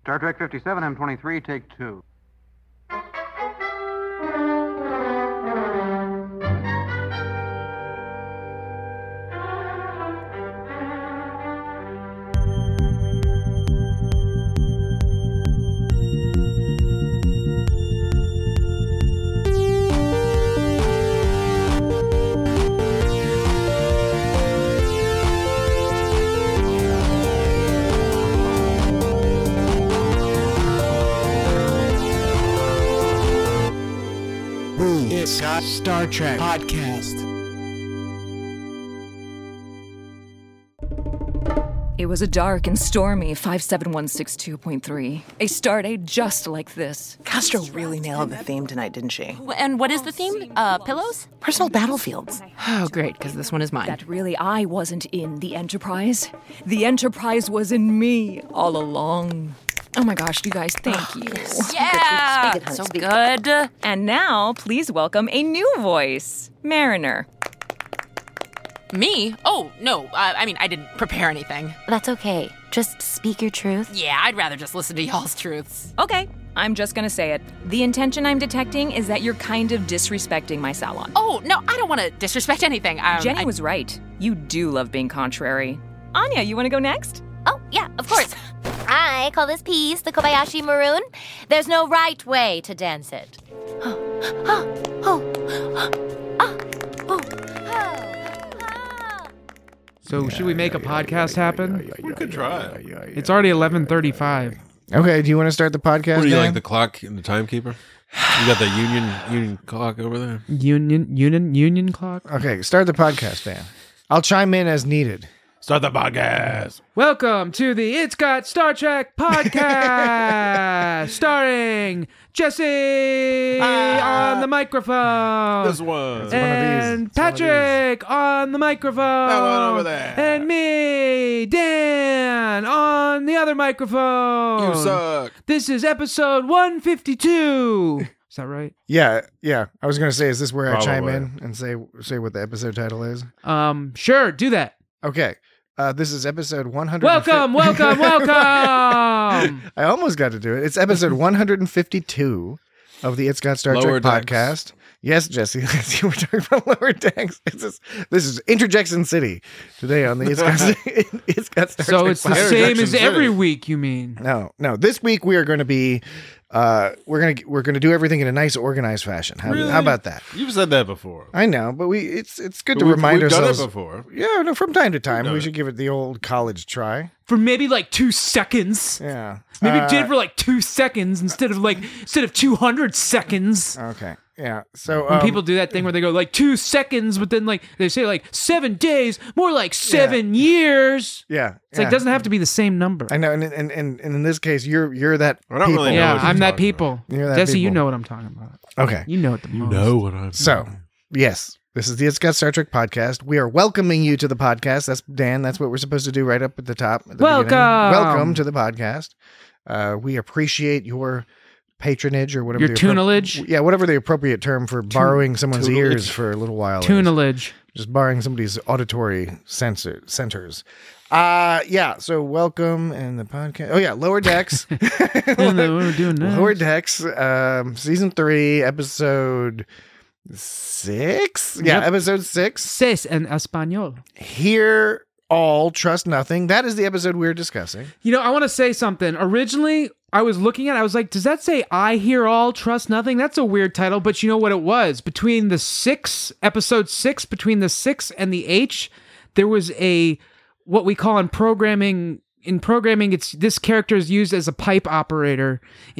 Star Trek 57, M23, take 2. Star Trek Podcast. It was a dark and stormy 57162.3. A stardate just like this. Castro really nailed the theme tonight, didn't she? And what is the theme? Pillows? Personal battlefields. Oh, great, because this one is mine. That really I wasn't in the Enterprise. The Enterprise was in me all along. Oh my gosh, you guys, thank you. Yeah, Speak it, honey, so speak good. And now, please welcome a new voice, Mariner. Me? Oh, no, I mean, I didn't prepare anything. That's okay. Just speak your truth. Yeah, I'd rather just listen to y'all's truths. Okay, I'm just gonna say it. The intention I'm detecting is that you're kind of disrespecting my salon. Oh, no, I don't want to disrespect anything. Jenny was right. You do love being contrary. Anya, you wanna go next? Oh, yeah, of course. I call this piece the Kobayashi Maroon. There's no right way to dance it. So should we make a podcast happen? We could try. It's already 11:35. Okay, do you want to start the podcast? What are you, Dan? like the clock and the timekeeper? You got the union clock over there? Union clock. Okay, start the podcast, Dan. I'll chime in as needed. Start the podcast. Welcome to the It's Got Star Trek podcast, starring Jesse on the microphone. This one. And Patrick on the microphone. That one over there. And me, Dan, on the other microphone. You suck. This is episode 152. Is that right? Yeah. I was gonna say, is this where I chime Probably. in and say what the episode title is? Sure, do that. Okay. This is episode 100. Welcome. I almost got to do it. It's episode 152 of the It's Got Star Lower Trek Decks. podcast. Yes, Jesse. We're talking about Lower Decks. This is Interjection City today on the It's Got Star So Trek it's the podcast. same Interjection as City. every week, you mean? No. This week we are going to be we're going to do everything in a nice organized fashion. How about that? You've said that before. I know, but it's good to We've remind ourselves. done it before. Yeah, no, from time to time done we it. should give it the old college try. For maybe like 2 seconds. Yeah. Maybe did it for like 2 seconds instead of 200 seconds. Okay. Yeah. So When people do that thing where they go like 2 seconds, but then like they say like 7 days, more like 7 years. yeah, It's like doesn't have to be the same number. I know, and in this case, you're that. I don't people. really know Yeah, what you're I'm that talking people. You're that Jesse, you people. know what I'm talking about. Okay. You know it the most. what I'm So yes, this is the It's Got Star Trek podcast. We are welcoming you to the podcast. That's Dan. That's what we're supposed to do right up at the top. At the Welcome. beginning. Welcome to the podcast. We appreciate your patronage or whatever. Your the tunelage? Yeah, whatever the appropriate term for borrowing someone's tunelage. ears for a little while. is. Tunelage. Just borrowing somebody's auditory centers. Yeah, so welcome in the podcast. Oh yeah, Lower Decks. We're doing that. Lower Decks, season 3, episode 6. Yeah, Yep. episode 6. Ses en español. Hear all, trust nothing. That is the episode we're discussing. You know, I want to say something. Originally, I was looking at it, I was like, does that say I hear all, trust nothing? That's a weird title, but you know what it was? Between the 6, episode 6, between the 6 and the H, there was what we call in programming, it's this character is used as a pipe operator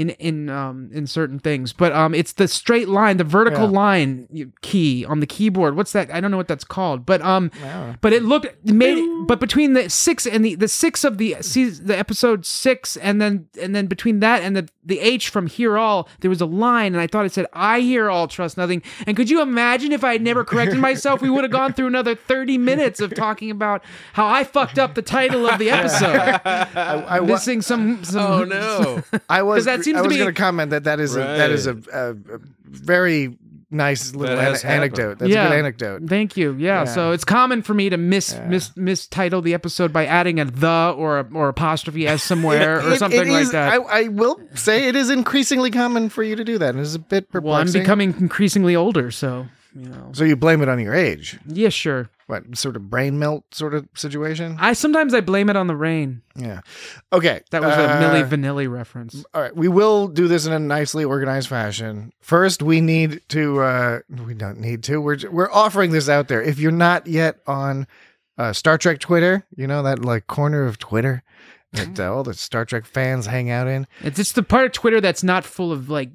in certain things, but it's the straight line, the vertical line key on the keyboard. What's that? I don't know what that's called, but but but between the 6 and the 6 of the episode 6 and then between that and the H from hear all, there was a line, and I thought it said I hear all, trust nothing. And could you imagine if I had never corrected myself, we would have gone through another 30 minutes of talking about how I fucked up the title of the episode. I Missing some Oh no! I was that seems I to was be- going to comment that is Right. a very nice little That has anecdote. That's a good anecdote. Thank you. Yeah. So it's common for me to mistitle the episode by adding a the or apostrophe s somewhere or something like that. I will say it is increasingly common for you to do that. And it's a bit perplexing. Well, I'm becoming increasingly older, so So you blame it on your age? Yeah, sure. What sort of brain melt sort of situation? Sometimes I blame it on the rain. Yeah. Okay. That was a Milli Vanilli reference. All right. We will do this in a nicely organized fashion. First, we need to. We don't need to. We're offering this out there. If you're not yet on Star Trek Twitter, that like corner of Twitter that all the Star Trek fans hang out in. It's just the part of Twitter that's not full of like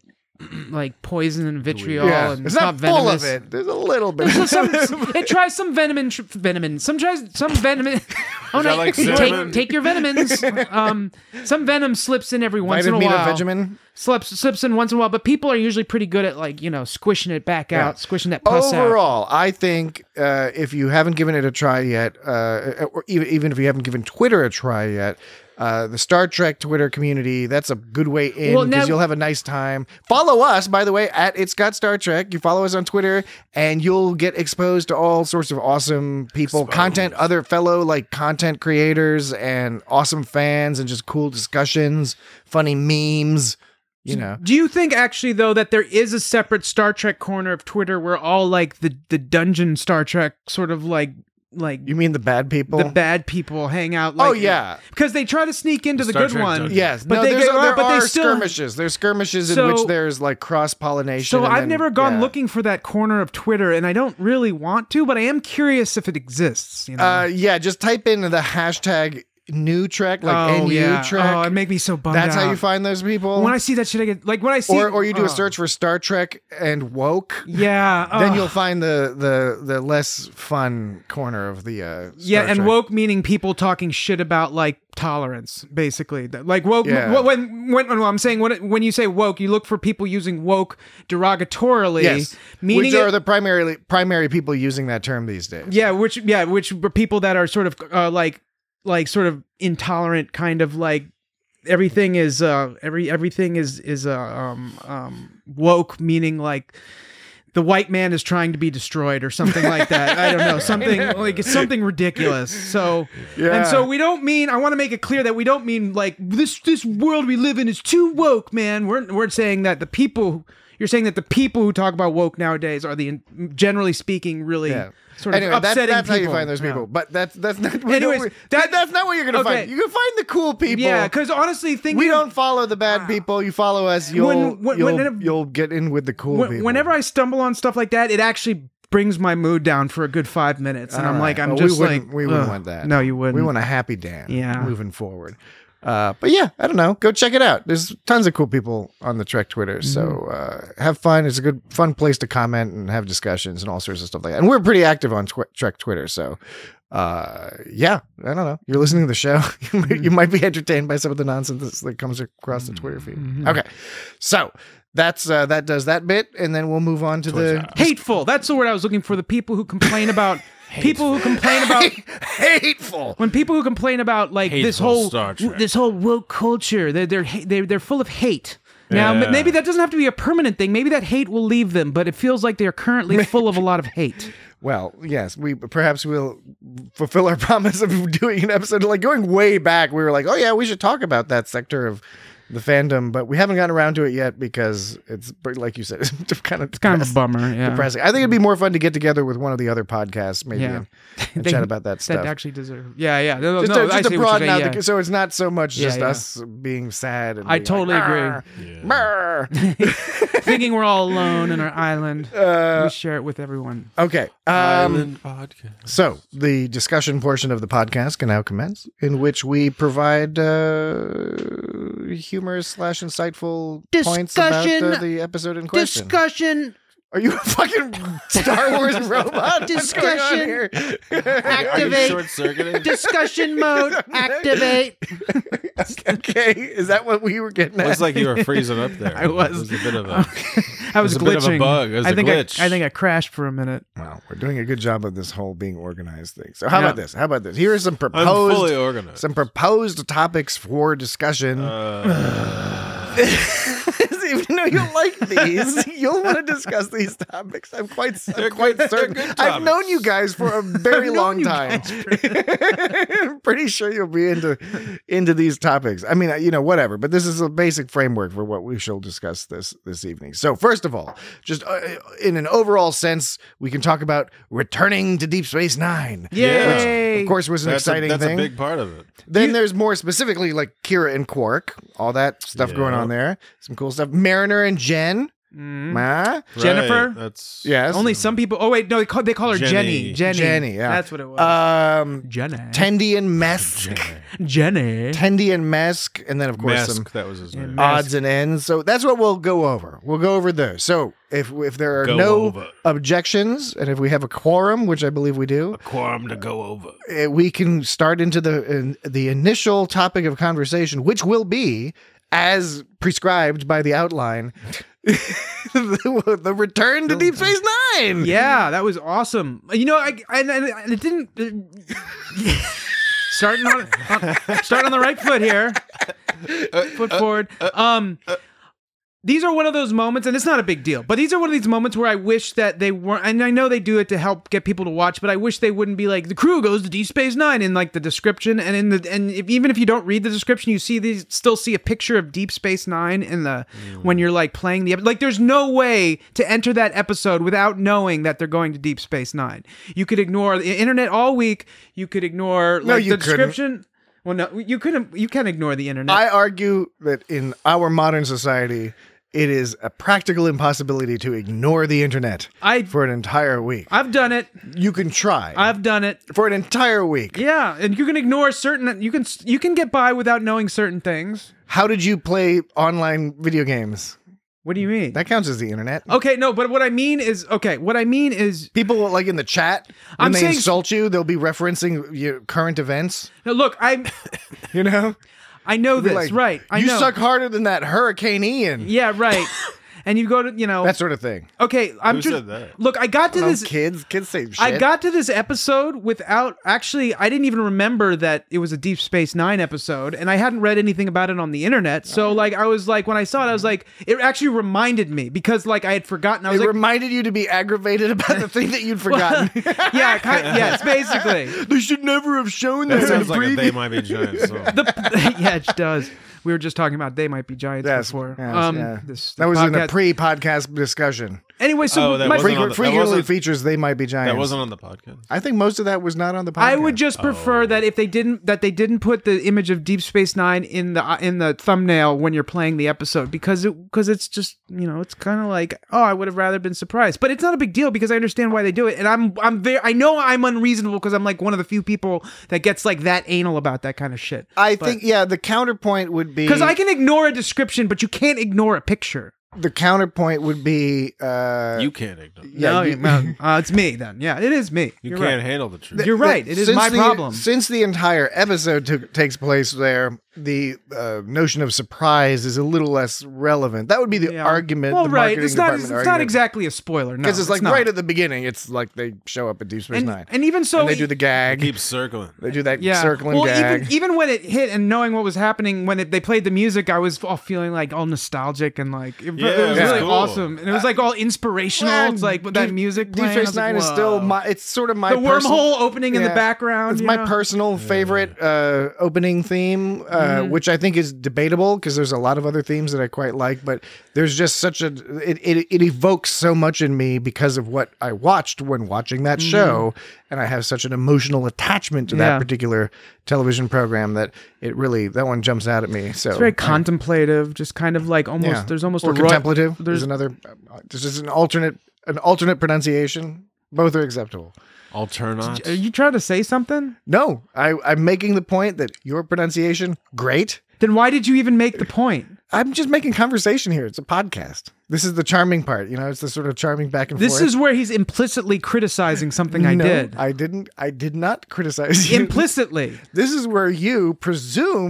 poison and vitriol. Yeah. And it's not full venomous. of it. There's a little bit. It tries some venom. Some tries some venom. Oh no! like cinnamon? Take your vitamins. Some venom slips in every once in a while. Vitamin. Slips in once in a while, but people are usually pretty good at squishing it back out, squishing that pus out. Overall, I think if you haven't given it a try yet, or even if you haven't given Twitter a try yet. The Star Trek Twitter community, that's a good way in because you'll have a nice time. Follow us, by the way, at It's Got Star Trek. You follow us on Twitter and you'll get exposed to all sorts of awesome people, content, other fellow content creators and awesome fans and just cool discussions, funny memes. Do you think actually though that there is a separate Star Trek corner of Twitter where all the dungeon Star Trek sort of you mean the bad people? The bad people hang out. Because they try to sneak into the Star good Trek one. dungeon. Yes, but there are still skirmishes. There's skirmishes in which there's cross pollination. So I've never gone looking for that corner of Twitter, and I don't really want to, but I am curious if it exists. Just type in the hashtag New Trek, NU Trek. Oh, it make me so bummed That's out. how you find those people. When I see that shit, I get when I see, or you do a search for Star Trek and woke. Yeah, then you'll find the less fun corner of the Star Trek. woke meaning people talking shit about tolerance, basically. Woke. Yeah. When I'm saying when you say woke, you look for people using woke derogatorily. Yes, meaning which are the primary people using that term these days. Yeah, which are people that are sort of sort of intolerant, kind of everything is everything is woke, meaning the white man is trying to be destroyed or something like that. I don't know, something it's something ridiculous. So and so we don't mean. I want to make it clear that we don't mean this world we live in is too woke, man. We're saying that the people. You're saying that the people who talk about woke nowadays are generally speaking, really sort of upsetting that's people. how you find those people. But that's not. Anyways, that's not what you're gonna find. You can find the cool people. Yeah, because honestly, we don't follow the bad people. You follow us. You'll get in with the cool people. Whenever I stumble on stuff like that, it actually brings my mood down for a good 5 minutes, and we wouldn't want that. No, you wouldn't. We want a happy Dan. Yeah, moving forward. But yeah, I don't know. Go check it out. There's tons of cool people on the Trek Twitter. So have fun. It's a good, fun place to comment and have discussions and all sorts of stuff like that. And we're pretty active on Trek Twitter. So yeah, I don't know. You're listening to the show. You might be entertained by some of the nonsense that comes across the Twitter feed. Okay. So that does that bit. And then we'll move on to the hateful. That's the word I was looking for. The people who complain about people who complain about hateful. When people who complain about this whole woke culture, they're full of hate. Now, maybe that doesn't have to be a permanent thing. Maybe that hate will leave them, but it feels like they're currently full of a lot of hate. Well, yes, perhaps we'll fulfill our promise of doing an episode. Going way back, we were like, oh yeah, we should talk about that sector of the fandom, but we haven't gotten around to it yet because it's, like you said, it's kind of a bummer. Yeah. Depressing. I think it'd be more fun to get together with one of the other podcasts, maybe, and chat about that stuff. That actually deserve. Yeah. Just to broaden out, so it's not so much just us being sad. And I totally agree. Thinking we're all alone in our island, we share it with everyone. Okay. Island podcast. So the discussion portion of the podcast can now commence, in which we provide humorous / insightful points about the episode in question. Discussion. Are you a fucking Star Wars robot? Discussion. Activate. Are you short-circuiting? Discussion mode. Activate. Okay, is that what we were getting at? Looks like you were freezing up there. I was. It was a bit of a. I was glitching. glitching. A bit of a bug. It was a glitch. I think I crashed for a minute. Well, we're doing a good job of this whole being organized thing. So how about this? Here are some I'm fully organized. proposed topics for discussion. even though you like these, you'll want to discuss these topics. I'm quite certain. I've known you guys for a very long time. I'm pretty sure you'll be into these topics. I mean, whatever. But this is a basic framework for what we shall discuss this evening. So first of all, just in an overall sense, we can talk about returning to Deep Space Nine. Yay! Which, of course, was an exciting thing. That's a big part of it. Then there's more specifically like Kira and Quark, all that stuff going on there. Some cool stuff. Mariner and Jen. Jennifer. Right, that's Yes. Only some people. Oh wait, no, they call her Jenny. Jenny, yeah. That's what it was. Jenny. Jenny. Tendi and Mesk. Jenny. Tendi and Mesk, and then of course some Mask, that was his name. odds and ends. So that's what we'll go over. We'll go over those. So if there are no objections, and if we have a quorum, which I believe we do, Quorum to go over. we can start into the initial topic of conversation, which will be, as prescribed by the outline, the return to Deep Space Nine. Yeah, that was awesome. It didn't. Starting on the right foot here. Foot forward. These are one of those moments, and it's not a big deal, but these are one of these moments where I wish that they weren't, and I know they do it to help get people to watch, but I wish they wouldn't be like, the crew goes to Deep Space Nine in like the description, and even if you don't read the description, you still see a picture of Deep Space Nine in the, when you're like playing like there's no way to enter that episode without knowing that they're going to Deep Space Nine. You could ignore the internet all week, you could ignore like the description. Well, no, you couldn't. You can't ignore the internet. I argue that in our modern society, it is a practical impossibility to ignore the internet for an entire week. I've done it. You can try. I've done it for an entire week. Yeah, and you can ignore certain. You can get by without knowing certain things. How did you play online video games? What do you mean? That counts as the internet. Okay, no, but what I mean is people like in the chat when they insult you, they'll be referencing your current events. Now, look, I know this, like, right? You suck harder than that Hurricane Ian. Yeah, right. And you go to, that sort of thing. Okay, Who said that? Look, I got to this. Kids say shit. I got to this episode without actually. I didn't even remember that it was a Deep Space Nine episode, and I hadn't read anything about it on the internet. So, like, I was like, when I saw it, I was like, it actually reminded me because, like, I had forgotten. I was reminded you to be aggravated about the thing that you'd forgotten. Yes, basically. They should never have shown that. That sounds like a They Might Be Giants song. Yeah, it does. We were just talking about They Might Be Giants before. That was in a pre-podcast discussion. Anyway, so that my frequently features They Might Be Giants. That wasn't on the podcast. I think most of that was not on the podcast. I would just prefer that if they didn't put the image of Deep Space Nine in the thumbnail when you're playing the episode because it's just it's kind of like I would have rather been surprised, but it's not a big deal because I understand why they do it, and I know I'm unreasonable because I'm like one of the few people that gets like that anal about that kind of shit. I think the counterpoint would be because I can ignore a description, but you can't ignore a picture. The counterpoint would be you can't ignore. It's me then. Yeah, it is me. You can't handle the truth. You're right. It is my problem. Since the entire episode takes place there, the notion of surprise is a little less relevant. That would be the argument. Well, the right. It's not exactly a spoiler. No, because it's like right at the beginning. It's like they show up at Deep Space Nine, and even so, and they do the gag. They keep circling. They do that circling gag. Even when it hit and knowing what was happening when they played the music, I was all feeling like all nostalgic and like it was really awesome, and it was like all inspirational. It's like with that music playing. Deep Space Nine is still it's sort of my wormhole opening in the background. It's my personal favorite opening theme, which I think is debatable because there's a lot of other themes that I quite like, but there's just such it evokes so much in me because of what I watched when watching that show, and I have such an emotional attachment to that particular television program that that one jumps out at me. So it's very contemplative, just kind of like almost there's almost or contemplative. There's another there's just an alternate pronunciation. Both are acceptable. Alternate. Are you trying to say something? No, I'm making the point that your pronunciation great. Then why did you even make the point? I'm just making conversation here. It's a podcast. This is the charming part. It's the sort of charming back and forth. This is where he's implicitly criticizing something I did. I did not criticize you. Implicitly. This is where you presume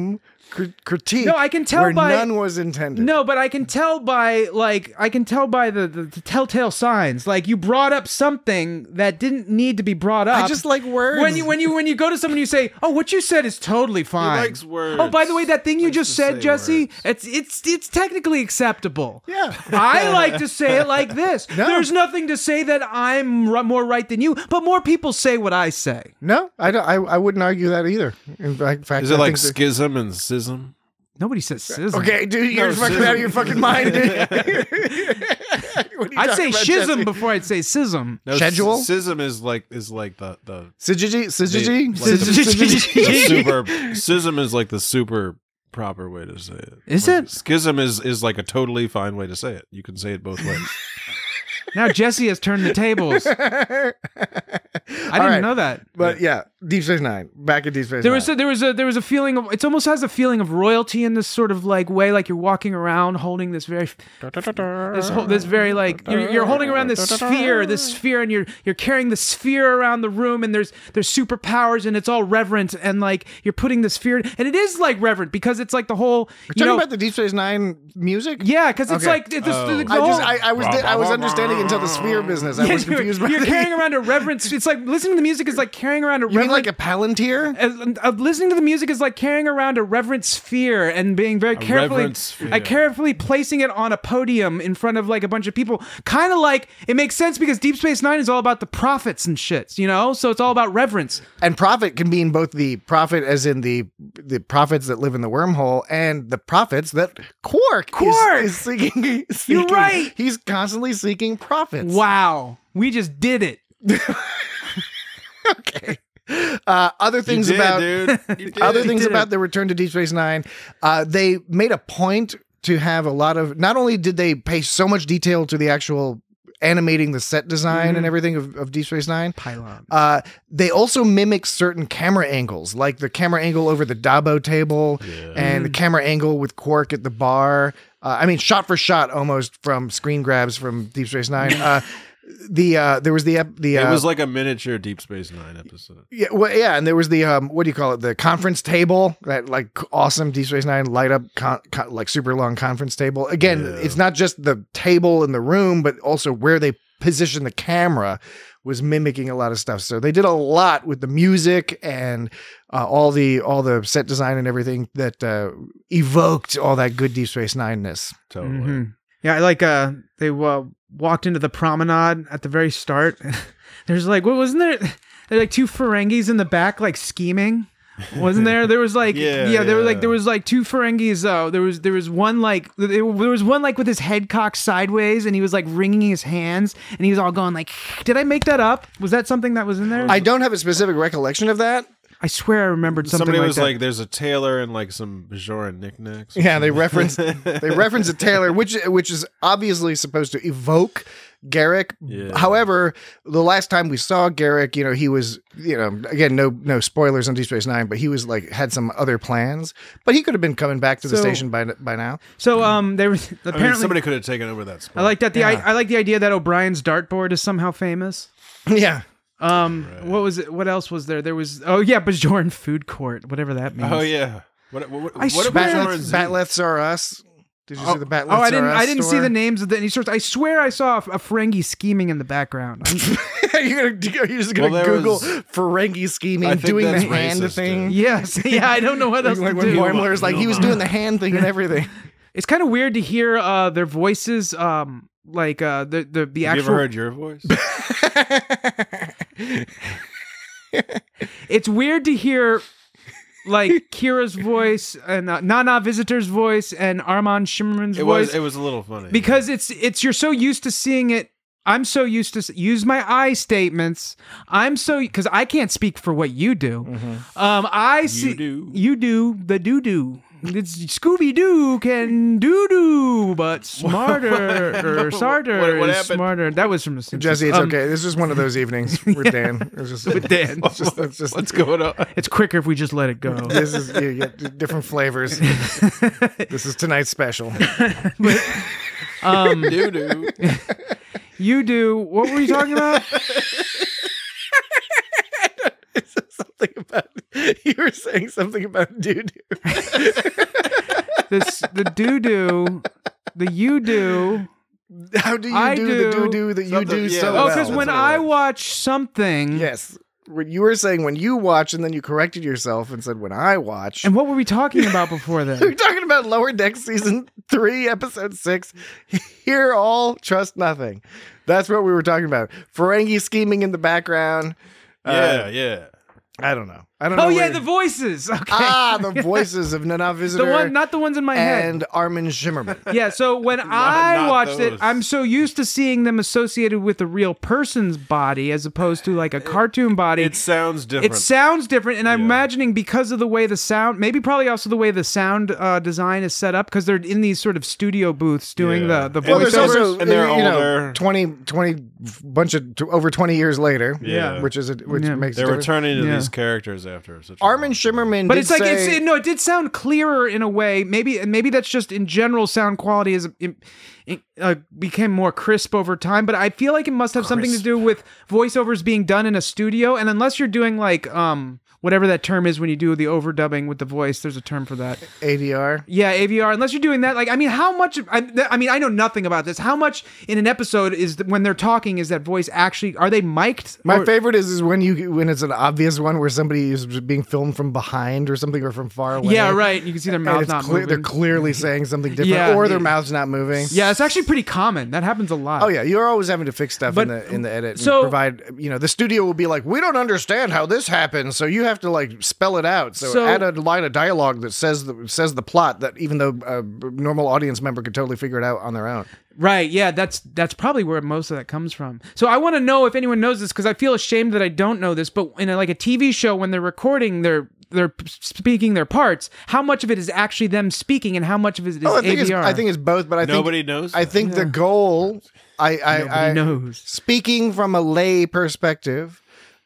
critique. No, I can tell where by none was intended. No, but I can tell by the telltale signs. Like you brought up something that didn't need to be brought up. I just like words. When you go to someone, you say, "Oh, what you said is totally fine." He likes words. Oh, by the way, that thing you just to said, say Jesse, words. it's technically acceptable. Yeah. I like to say it like this. No. There's nothing to say that I'm more right than you, but more people say what I say. No, I don't. I wouldn't argue that either. In fact, Is it I like think that- schism and schism? Nobody says schism. Okay, dude, you're No, fucking schism. out of your fucking mind. What are you I'd talking say about, schism Jesse? before I'd say schism. No, Schedule? Schism is like the Syzygy? Syzygy? Like the Syzygy. super schism is like the super proper way to say it. Is Like, it? Schism is like a totally fine way to say it. You can say it both ways. Now Jesse has turned the tables. I didn't know that. But yeah, Deep Space Nine. Back at Deep Space There Nine. was a feeling of, it almost has a feeling of royalty in this sort of like way, like you're walking around holding this very this very like you're holding around this sphere and you're carrying the sphere around the room, and there's superpowers, and it's all reverent, and like you're putting the sphere, and it is like reverent because it's like the whole You're talking about the Deep Space Nine music? yeah, because it's Okay. like it's the I whole, I was understanding until the sphere business. I was confused by you're the- carrying around a reverence. It's like listening to the music is like carrying around a You mean reverent. like a Palantir? Listening to the music is like carrying around a reverent sphere and being very reverent sphere. carefully placing it on a podium in front of like a bunch of people. Kind of like it makes sense because Deep Space Nine is all about the prophets and shit, you know. So it's all about reverence. And prophet can mean both the prophet as in the prophets that live in the wormhole and the prophets that Quark is seeking. You're right. He's constantly seeking prophets. Wow, we just did it. Okay. Other things You did, about dude. You did. other things did about it. the Return to Deep Space Nine. They made a point to have a lot of. Not only did they pay so much detail to the actual animating the set design and everything of Deep Space Nine. Pylon. They also mimic certain camera angles, like the camera angle over the Dabo table and the camera angle with Quark at the bar. I mean, shot for shot, almost from screen grabs from Deep Space Nine. There was It was like a miniature Deep Space Nine episode. yeah, well, yeah, and there was the what do you call it? The conference table, that like awesome Deep Space Nine light up like super long conference table. Again, it's not just the table in the room, but also where they position the camera was mimicking a lot of stuff. So they did a lot with the music and all the set design and everything that evoked all that good Deep Space Nine-ness. Totally. Yeah, I like they walked into the promenade at the very start. There's like, what wasn't there? There were like two Ferengis in the back, like scheming. Wasn't there? There was like, there was like two Ferengis. There was one like with his head cocked sideways, and he was like wringing his hands, and he was all going like, did I make that up? Was that something that was in there? I don't have a specific recollection of that. I swear I remembered something Somebody like was that. like, "There's a tailor and like some Bajoran knickknacks." or Yeah, they something. reference a tailor, which is obviously supposed to evoke Garrick. Yeah. However, the last time we saw Garrick, he was, again, no spoilers on Deep Space Nine, but he was like had some other plans. But he could have been coming back to the So- station by now. So they were I apparently. mean, somebody could have taken over that spot. I like that. I like the idea that O'Brien's dartboard is somehow famous. Yeah. What was it? What else was there? There was Bajoran food court, whatever that means. Oh yeah. What I what swear- Bajoran's- Batleths are us. Did you see the Batleths I didn't. are us I didn't see store? the names of any sorts. I swear I saw a Ferengi scheming in the background. you're just gonna Well, there Google was- Ferengi scheming, I think doing the that's hand racist, thing. dude. Yes, yeah. I don't know what else Like to when do. Boimler's like he was doing the hand thing and everything. It's kind of weird to hear their voices. Like the Have you actual. ever heard your voice? It's weird to hear like Kira's voice and Nana Visitor's voice and Armand Shimmerman's voice. It was a little funny because it's you're so used to seeing it. I'm so used to use my I statements. Because I can't speak for what you do. I see you do the doo. It's Scooby Doo can doo, but smarter or smarter what is happened? smarter. That was from the Simpsons. Jesse, it's okay. This is one of those evenings with Dan. It's just, With Dan. It's just What's going on? It's quicker if we just let it go. This is you get different flavors. This is tonight's special. Doo-doo. You do. What were you talking about? Something about You were saying something about doo-doo. The doo-doo, the you-do. How do you I do do the doo-doo that you something- do yeah, so Oh, well? because when that's what it I was. watch something... Yes. When you were saying when you watch, and then you corrected yourself and said when I watch. And what were we talking about before We're then? talking about Lower Deck Season 3, Episode 6. Hear all, trust nothing. That's what we were talking about. Ferengi scheming in the background. Yeah. I don't know. I don't Oh know. yeah, where- the voices. Okay. the voices of Nana the Visitor one, not the ones in my head. and Armin Shimmerman. Yeah, so when I not watched it, those. I'm so used to seeing them associated with a real person's body as opposed to like a cartoon body. It sounds different. It sounds different, and I'm Yeah. imagining because of the way the sound, maybe probably also the way the sound design is set up, because they're in these sort of studio booths doing Yeah. the Well, there's voiceovers. also And they're you know, older. 20 bunch of over 20 years later. Yeah. which Yeah. makes They're a difference. returning to Yeah. these characters after such a Armin long time. Shimmerman, But did it's like say, it did sound clearer in a way. Maybe that's just in general sound quality became more crisp over time. But I feel like it must have something to do with voiceovers being done in a studio. And unless you're doing like whatever that term is when you do the overdubbing with the voice, there's a term for that. ADR. Yeah, AVR. Unless you're doing that, like, I mean, how much? I know nothing about this. How much in an episode is when they're talking? Is that voice actually? Are they mic'd? My Or- favorite is when it's an obvious one where somebody is being filmed from behind or something or from far away. Yeah, right. You can see their And mouth it's not they're moving. clearly saying something different, Yeah, or their yeah. mouth's not moving. Yeah, it's actually pretty common. That happens a lot. Oh yeah, you're always having to fix stuff But- in the edit. And so- provide, the studio will be like, we don't understand how this happens, so you have to like spell it out. So add a line of dialogue that says the plot that even though a normal audience member could totally figure it out on their own. Right, yeah, that's probably where most of that comes from. So I want to know if anyone knows this, because I feel ashamed that I don't know this. But in like a TV show, when they're recording, they're speaking their parts. How much of it is actually them speaking, and how much of it is AVR? I think it's both, but Nobody knows. I think the goal. Nobody knows. Speaking from a lay perspective,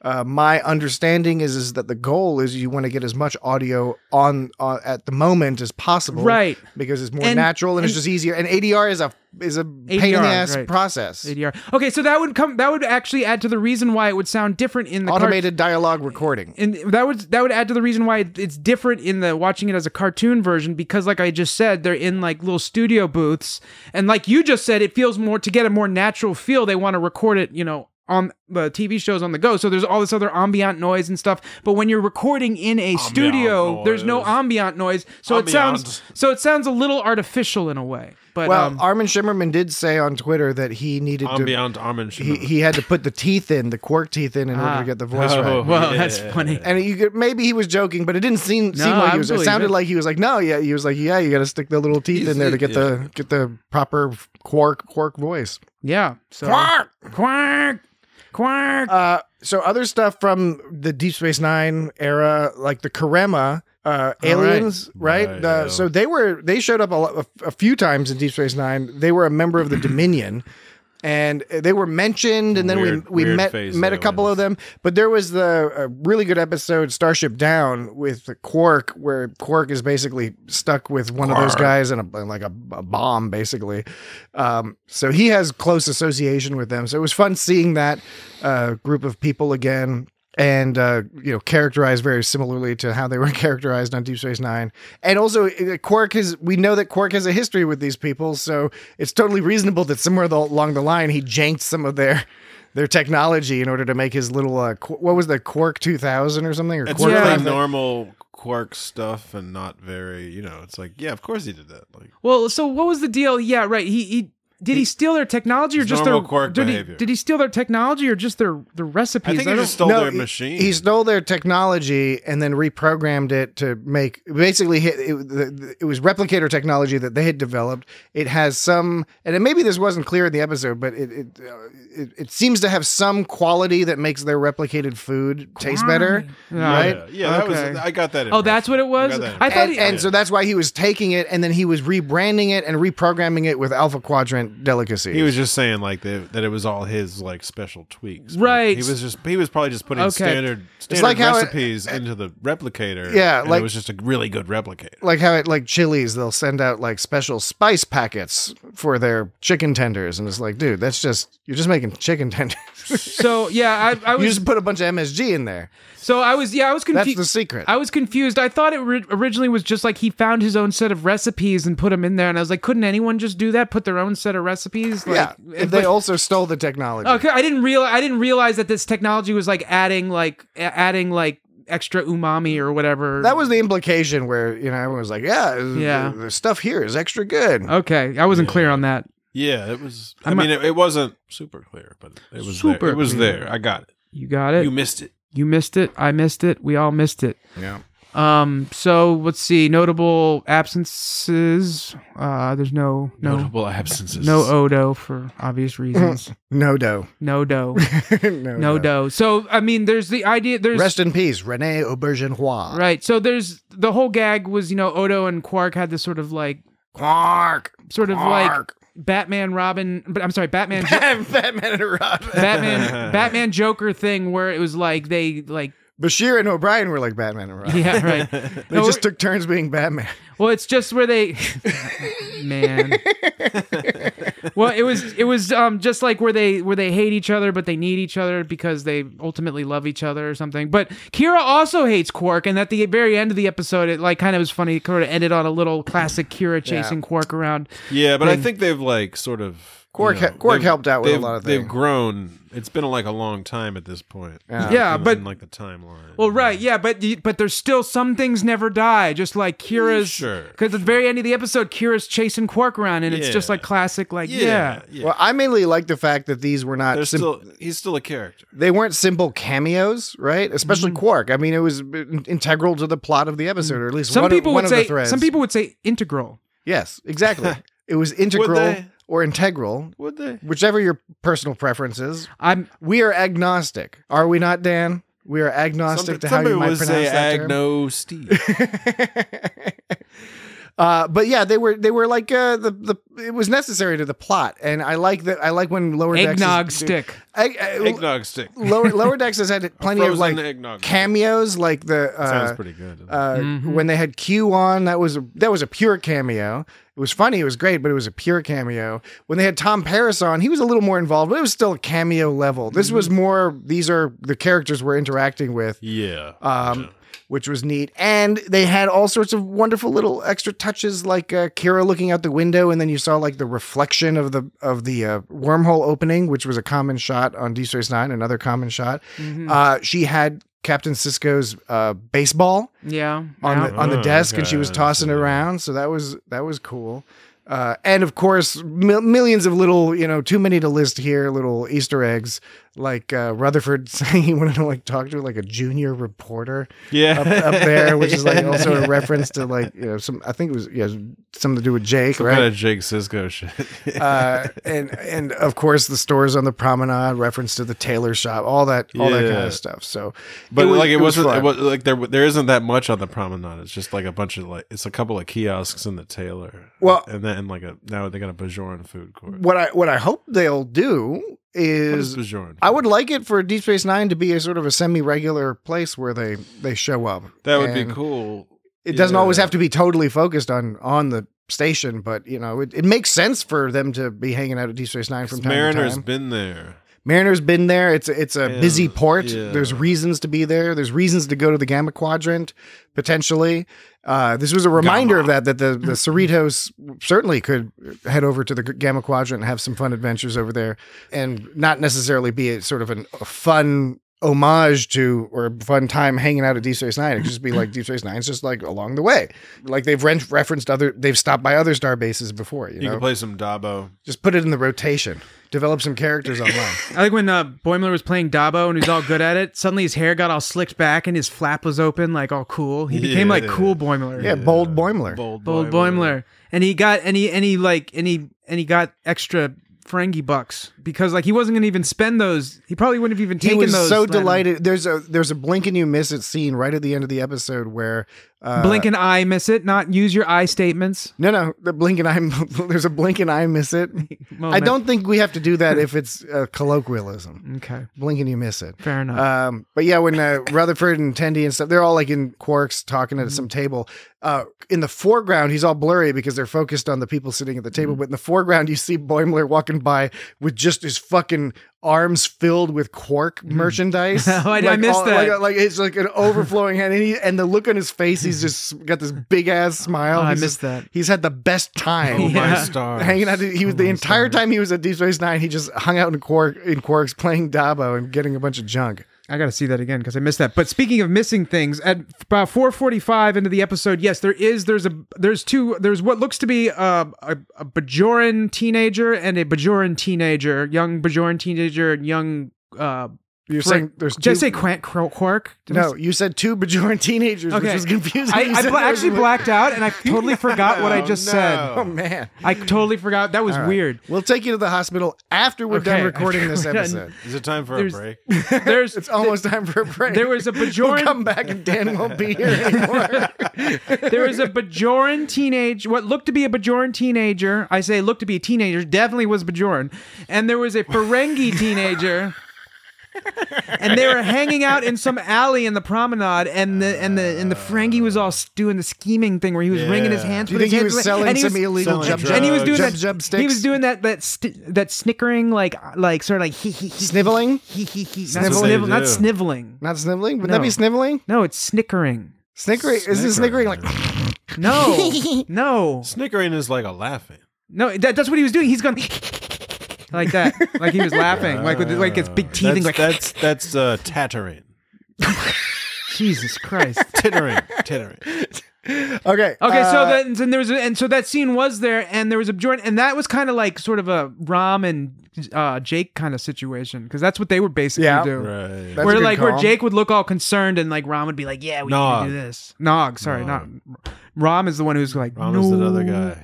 my understanding is that the goal is you want to get as much audio on at the moment as possible, Right. Because it's more And- natural and it's and- just easier. And ADR is a pain in the ass right. process. ADR. Okay, so that would actually add to the reason why it would sound different in the Automated dialogue recording. and that would add to the reason why it's different in the watching it as a cartoon version, because like I just said, they're in like little studio booths, and like you just said, it feels more, to get a more natural feel, they want to record it, on the TV shows on the go. So there's all this other ambient noise and stuff. But when you're recording in a studio, there's no noise. ambient noise. So it sounds a little artificial in a way. But Well, Armin Shimmerman did say on Twitter that he needed Ambient Armin to. Shimmerman. He had to put the quark teeth in order to get the voice Oh. right. well, yeah. that's funny. And maybe he was joking, but it didn't seem No, like I he was. It believe sounded it. like he was like, no, yeah. He was like, yeah, you got to stick the little teeth in there to get the proper quark voice. Yeah. So quack. So other stuff from the Deep Space Nine era, like the Karema aliens, right? Right, yeah. So they showed up a few times in Deep Space Nine. They were a member of the Dominion. And they were mentioned, and then we Weird met face a couple of them. But there was a really good episode, Starship Down, with Quark, where Quark is basically stuck with one of those guys and a bomb, basically. So he has close association with them. So it was fun seeing that group of people again. And characterized very similarly to how they were characterized on Deep Space Nine. And also, we know that Quark has a history with these people, so it's totally reasonable that somewhere along the line he janked some of their technology in order to make his little what was the Quark 2000 or something? Or It's Quark really 5000? normal Quark stuff and not very, it's like, yeah, of course he did that. Like, Well, so what was the deal? Yeah, right. He did he steal their technology or It's just normal their Quark did behavior. Did he steal their technology or just their recipes? I think he don't- just stole No, their he- machine. He stole their technology and then reprogrammed it to make basically it was replicator technology that they had developed. It has some, and maybe this wasn't clear in the episode, but it seems to have some quality that makes their replicated food taste better, right? Yeah, that Okay. was. I got that. Oh, that's what it was. I got that I thought And so that's why he was taking it and then he was rebranding it and reprogramming it with Alpha Quadrant delicacies. He was just saying like that it was all his like special tweaks. Right. He was probably just putting standard like how recipes into the replicator. Yeah, and like- it was just a really good replicator. like how at like Chili's, they'll send out like special spice packets for their chicken tenders, and it's like, dude, you're just making chicken tenders. So yeah, I You was just put a bunch of MSG in there. I was That's confused. the secret. I was confused. I thought it originally was just like he found his own set of recipes and put them in there, and I was like, couldn't anyone just do that? Put their own set of recipes? Like, yeah, if they also stole the technology. Okay, I didn't realize that this technology was like adding extra umami or whatever. That was the implication where, everyone was like, Yeah. the stuff here is extra good. Okay, I wasn't clear on that. Yeah, it was. It wasn't super clear, but it was Super there. It was clear. there. I got it. You got it. You missed it. You missed it. I missed it. We all missed it. Yeah. So let's see. Notable absences. There's no Notable absences. no Odo for obvious reasons. No dough. No dough. no No dough. So I mean, there's the idea. There's Rest in peace, Rene Aubergenois. right. So there's the whole gag was Odo and Quark had this sort of like Quark. like Batman Robin, but I'm sorry, Batman Batman and Robin. Batman Joker thing where it was like they like Bashir and O'Brien were like Batman and Robin. yeah right. They just took turns being Batman. Well, it's just where they, man. Well, it was just like where they hate each other, but they need each other because they ultimately love each other or something. But Kira also hates Quark, and at the very end of the episode, it like kind of was funny. It sort of ended on a little classic Kira chasing Quark around. Yeah, but I thing. think they've like sort of Quark they've- helped out with a they've- lot of They've things. grown. It's been like a long time at this point. Yeah, but in like the timeline. well, right, yeah, but there's still some things never die, just like Kira's. Sure. Because at the very end of the episode, Kira's chasing Quark around, and it's just Yeah. like classic, like yeah. Well, I mainly like the fact that these were not He's still a character. they weren't simple cameos, right? Especially Quark. I mean, it was integral to the plot of the episode, or at least Some one people of would the say threads. some people would say integral. Yes, exactly. It was integral they? or integral, Would they? whichever your personal preference is. I'm We are agnostic, are we not, Dan? We are agnostic to how you might pronounce that term. Agno Steve. But yeah, they were like it was necessary to the plot, and I like that. I like when Lower Decks eggnog stick. Eggnog stick. Lower Decks has had plenty of frozen like eggnog. cameos, like the Sounds pretty good. doesn't it? when they had Q on. That was a pure cameo. It was funny, it was great, but it was a pure cameo. When they had Tom Paris on, he was a little more involved, but it was still a cameo level. This was more. These are the characters we're interacting with. Yeah. Which was neat. And they had all sorts of wonderful little extra touches, like Kira looking out the window, and then you saw like the reflection of the wormhole opening, which was a common shot on Deep Space Nine, another common shot. She had Captain Sisko's baseball Yeah. on the desk, and she was okay, tossing it around, so that was cool. And of course, millions of little, too many to list here, little Easter eggs, like Rutherford saying he wanted to like talk to like a junior reporter Yeah. up there, which is like also a reference to like, some, I think it was, something to do with Jake, Some right? kind of Jake Sisko shit. And of course the stores on the promenade, reference to the tailor shop, all that kind Yeah. of stuff. So, But it wasn't. fun. It was like there isn't that much on the promenade. It's just like a bunch of it's a couple of kiosks in the Taylor. Well- and then now they got a Bajoran food court. what I hope they'll do What is is Bajoran? I would like it for Deep Space Nine to be a sort of a semi-regular place where they show up. That would be And cool. It doesn't always have to be totally focused on the station, but it makes sense for them to be hanging out at Deep Space Nine from time Mariner's to time. been there. Mariner's been there. It's a Yeah, busy port. yeah. There's reasons to be there. There's reasons to go to the Gamma Quadrant, potentially. This was a reminder of that the Cerritos certainly could head over to the Gamma Quadrant and have some fun adventures over there, and not necessarily be a sort of a fun homage to or a fun time hanging out at Deep Space Nine. It could just be like Deep Space Nine's just like along the way. Like they've referenced they've stopped by other star bases before, You can play some Dabo. Just put it in the rotation. Develop some characters online. I like when Boimler was playing Dabo and he was all good at it. Suddenly his hair got all slicked back and his flap was open, like all cool. He became like cool Boimler. Yeah, bold Boimler. Bold Boimler. And he got and he got extra Ferengi bucks because like he wasn't gonna even spend those. He probably wouldn't have even taken He was those. so delighted. There's a blink and you miss it scene right at the end of the episode where Blink an eye, miss it. Not use your eye statements. No, the blink and eye. There's a blink and eye, miss it. I don't think we have to do that if it's a colloquialism. Okay. Blink and you miss it. Fair enough. But yeah, when Rutherford and Tendi and stuff, they're all like in Quark's talking at some table. In the foreground, he's all blurry because they're focused on the people sitting at the table. But in the foreground, you see Boimler walking by with just his fucking arms filled with Quark merchandise. I missed that. Like it's like an overflowing hand, and the look on his face, he's just got this big ass smile. I missed that. He's had the best time. Oh my stars. Hanging out. He was the entire time he was at Deep Space Nine. He just hung out in Quark's playing Dabo and getting a bunch of junk. I got to see that again because I missed that. But speaking of missing things, at about 4:45 into the episode, yes, there's what looks to be a Bajoran teenager and a Bajoran teenager, young Bajoran teenager, and young. You're saying there's Did I two... say Quark? No, you said two Bajoran teenagers, which was confusing. I actually blacked out and I totally forgot what I just said. Oh, man. I totally forgot. That was weird. We'll take you to the hospital after we're done recording this episode. Is it time for a break? It's almost time for a break. There was a Bajoran... We'll come back and Dan won't be here anymore. There was a Bajoran teenage... What looked to be a Bajoran teenager. I say looked to be a teenager. Definitely was Bajoran. And there was a Ferengi teenager... and they were hanging out in some alley in the promenade, and the Ferengi was all doing the scheming thing where he was wringing his hands. You think he was selling some illegal drugs. And he was doing jub sticks? He was doing that snickering, like sort of like sniveling. Not sniveling. Not sniveling. Would that be sniveling? No, it's snickering. Snickering. Is it snickering like? No. Snickering is like a laughing. No, that's what he was doing. He's going. Like that, like he was laughing, like with like his big teeth. That's tattering. Jesus Christ, tittering. Okay. So there was, and so that scene was there, and there was a Bajoran, and that was kind of like sort of a Rom and Jake kind of situation because that's what they would basically do. Right. That's where Jake would look all concerned, and like Rom would be like, "Yeah, we need to do this." Nog, sorry, not Rom is the one who's like, Rom is the other guy.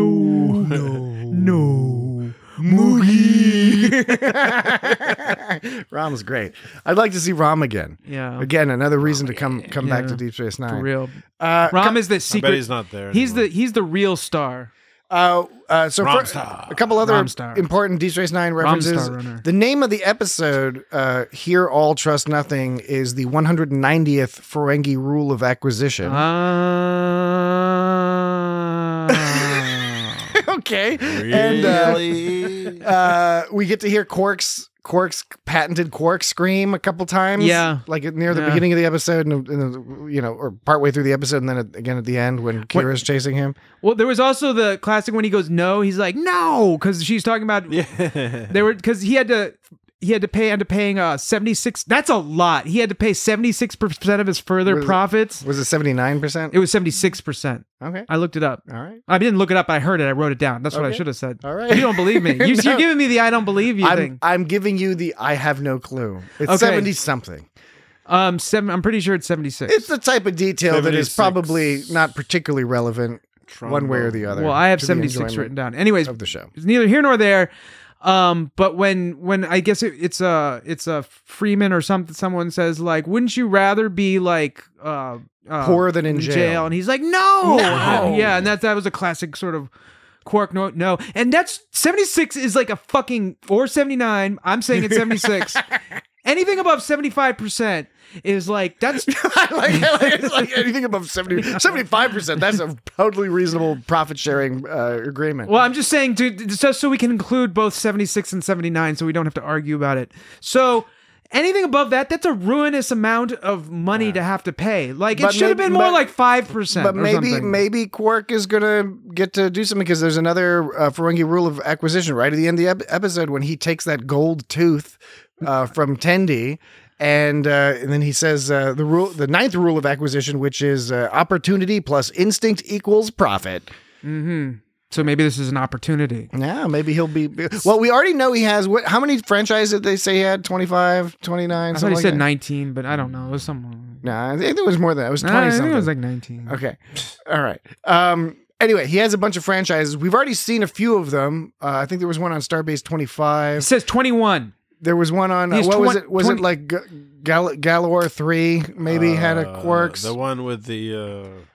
No. Moogie. Rom's great. I'd like to see Rom again. Yeah. Again, another reason to come back to Deep Space Nine. For real. Rom is the secret. I bet he's not there. He's the real star. So for a couple other important Deep Space Nine references. The name of the episode, "Hear All, Trust Nothing," is the 190th Ferengi rule of acquisition. Okay. Really? And we get to hear Quark's patented Quark scream a couple times. Yeah. Like near the beginning of the episode and or partway through the episode and then again at the end when Kira's chasing him. Well, there was also the classic when he goes no, he's like no because she's talking about because he had to paying 76. That's a lot. He had to pay 76% of his further profits. Was it 79%? It was 76%. Okay. I looked it up. All right. I didn't look it up. I heard it. I wrote it down. That's what I should have said. All right. You don't believe me. You're giving me the I don't believe you thing. I'm giving you the I have no clue. It's 70 something. I'm pretty sure it's 76. It's the type of detail that is 76. probably not particularly relevant one way or the other. Well, I have to the 76 enjoyment written down. Anyways, of the show. It's neither here nor there. But when I guess it's a Freeman or something, someone says like, wouldn't you rather be like poorer than in jail? And he's like, no. Yeah, and that was a classic sort of Quark no. And that's 76 is like a fucking or 79. I'm saying it's 76. Anything above 75% is like that's it's like anything above 75%. That's a totally reasonable profit sharing agreement. Well, I'm just saying so we can include both 76 and 79, so we don't have to argue about it. So anything above that's a ruinous amount of money to have to pay. Like it should have been more like 5%. But maybe Quark is gonna get to do something because there's another Ferengi rule of acquisition right at the end of the episode when he takes that gold tooth from Tendi. And then he says the ninth rule of acquisition, which is opportunity plus instinct equals profit. Mm-hmm. So maybe this is an opportunity. Yeah, maybe he'll be. Well, we already know he has. How many franchises did they say he had? 25, 29? I thought he said 19, but I don't know. It was something. No, I think it was more than that. It was 20 I something. think it was like 19. Okay. All right. Anyway, he has a bunch of franchises. We've already seen a few of them. I think there was one on Starbase 25. It says 21. There was one on was it? Was 20, it like Galore 3? Maybe had a Quarks. The one with the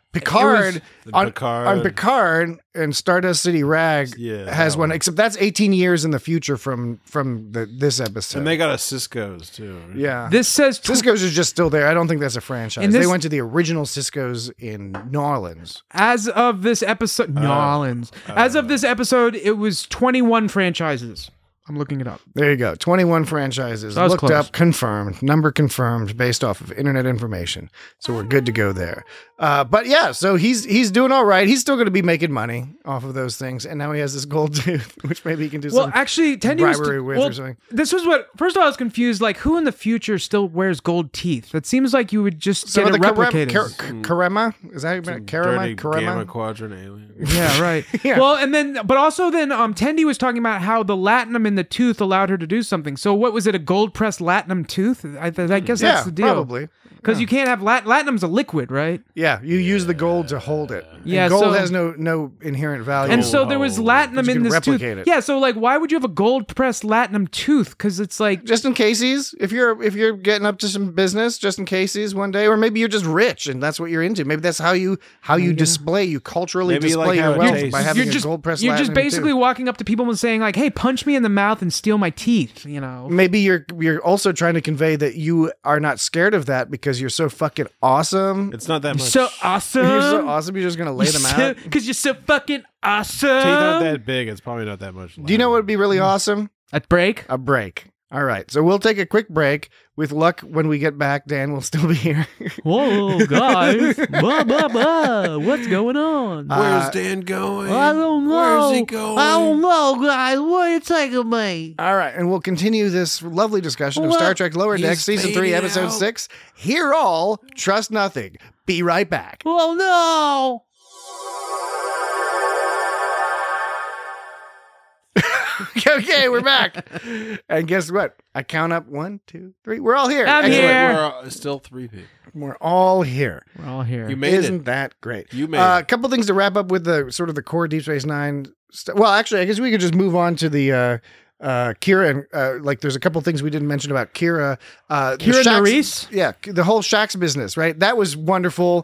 Picard on Picard. Picard and Stardust City Rag has one, except that's 18 years in the future from this episode. And they got a Cisco's too. Right? Yeah. This says Cisco's is just still there. I don't think that's a franchise. And They this- went to the original Cisco's in New Orleans. as of this episode, New Orleans. As of this episode, it was 21 franchises. I'm looking it up. There you go. 21 franchises. That was Looked close. up, confirmed, number confirmed based off of internet information. So we're good to go there. But yeah, so he's doing all right. He's still going to be making money off of those things. And now he has this gold tooth, which maybe he can do Well, some actually, Tendi was bribery with or something. This was what. First of all, I was confused. Like, who in the future still wears gold teeth? That seems like you would just Some get of it the replicated. Karema? Is that how you pronounce it? Dirty Karema? Gamma Quadrant alien. Yeah, right. Yeah. Well, and then, but also then, Tendi was talking about how the latinum in the tooth allowed her to do something. So, what was it? A gold pressed latinum tooth? I guess Yeah, that's the deal. probably. Because you can't have latinum's a liquid, right? Yeah, you use the gold to hold it. And Yeah, gold so- has no inherent value. And so there was latinum you in can this tooth. replicate it. Yeah, so like, why would you have a gold pressed latinum tooth? Because it's like, just in cases, if you're getting up to some business, just in cases one day, or maybe you're just rich and that's what you're into. Maybe that's how you display, you culturally Maybe you display like how your it wealth tastes. by having you're a just gold pressed. you're just basically walking up to people and saying like, "Hey, punch me in the mouth and steal my teeth." You know. Maybe you're also trying to convey that you are not scared of that because you're so fucking awesome. It's not that much. So awesome. You're so awesome. You're just gonna lay them out. Because you're so fucking awesome. Teeth aren't that big. It's probably not that much. Do you know what would be really awesome? A break? A break. All right, so we'll take a quick break. With luck, when we get back, Dan will still be here. Whoa, guys. Blah, blah, blah. What's going on? Where's Dan going? I don't know. Where's he going? I don't know, guys. Where you taking me? All right, and we'll continue this lovely discussion of What? Star Trek Lower Decks, He's Season 3, fading Episode out. 6. Hear all, trust nothing. Be right back. Oh, no. Okay, we're back. And guess what? I count up 1, 2, 3. We're all here. I'm Excellent. here. We're still 3 people. We're all here. We're all here. You made Isn't it. that great? You made A it. couple things to wrap up with the sort of the core Deep Space Nine. Well, actually, I guess we could just move on to the Kira and like there's a couple things we didn't mention about Kira. The Kira Shaxx- Nerys? Yeah, the whole Shaxx business, right? That was wonderful.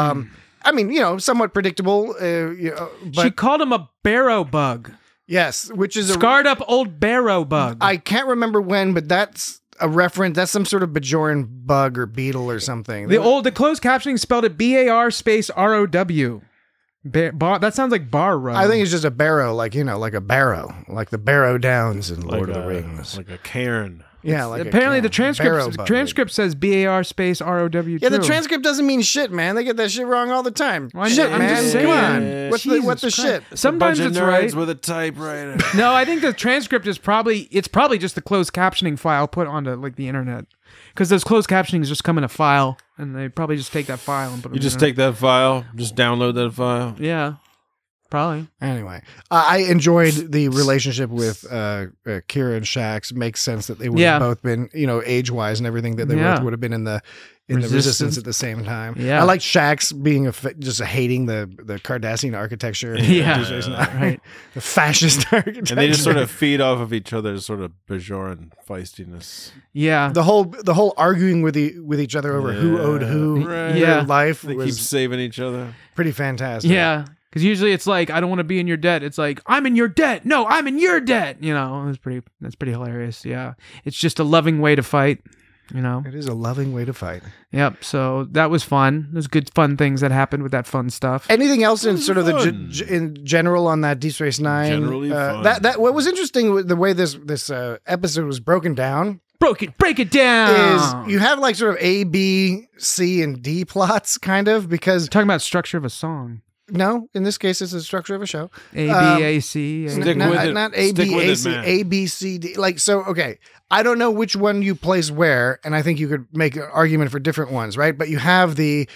I mean, somewhat predictable. But She called him a barrow bug. yes, which is Scarred up old barrow bug. I can't remember when, but that's a reference. That's some sort of Bajoran bug or beetle or something. the closed captioning spelled it BAR space ROW. That sounds like bar row. I think it's just a barrow, like like a barrow, like the Barrow Downs in Lord Like of the a- Rings. Like a Cairn. Yeah, like apparently the barrow bug, transcript says BAR space ROW. Yeah, the transcript doesn't mean shit, man. They get that shit wrong all the time. Well, shit, I'm man. just Come saying. on. What's the Jesus shit? Christ. Sometimes Bunch of it's nerds right. with a typewriter. No, I think the transcript is probably just the closed captioning file put onto like the internet, because those closed captionings just come in a file, and they probably just take that file and put it. You just take that file, just download that file. Yeah, probably. Anyway, I enjoyed the relationship with Kira and Shaxx. Makes sense that they would have both been, age-wise and everything, that they both would have been in the Resistance at the same time. Yeah. I like Shaxx being just hating the Cardassian architecture. Right. The fascist architecture. And they just sort of feed off of each other's sort of Bajoran feistiness. Yeah. the whole arguing with each other over who owed who Right. their Yeah. life They keep was saving each other. pretty fantastic. Yeah. Because usually it's like, I don't want to be in your debt. It's like, I'm in your debt. No, I'm in your debt. That's pretty hilarious. Yeah. It's just a loving way to fight. It is a loving way to fight. Yep. So that was fun. There's good fun things that happened with that fun stuff. Anything else in sort of fun. in general on that Deep Space Nine? Generally fun. That what was interesting with the way this episode was broken down Break it down. is you have like sort of A, B, C, and D plots, kind of, because Talking about structure of a song. no, in this case, it's the structure of a show. A, B, A, C. A, Stick not, with it. not A, Stick B, with A, it, C, man. A, B, C, D. Like, so, okay. I don't know which one you place where, and I think you could make an argument for different ones, right? But you have the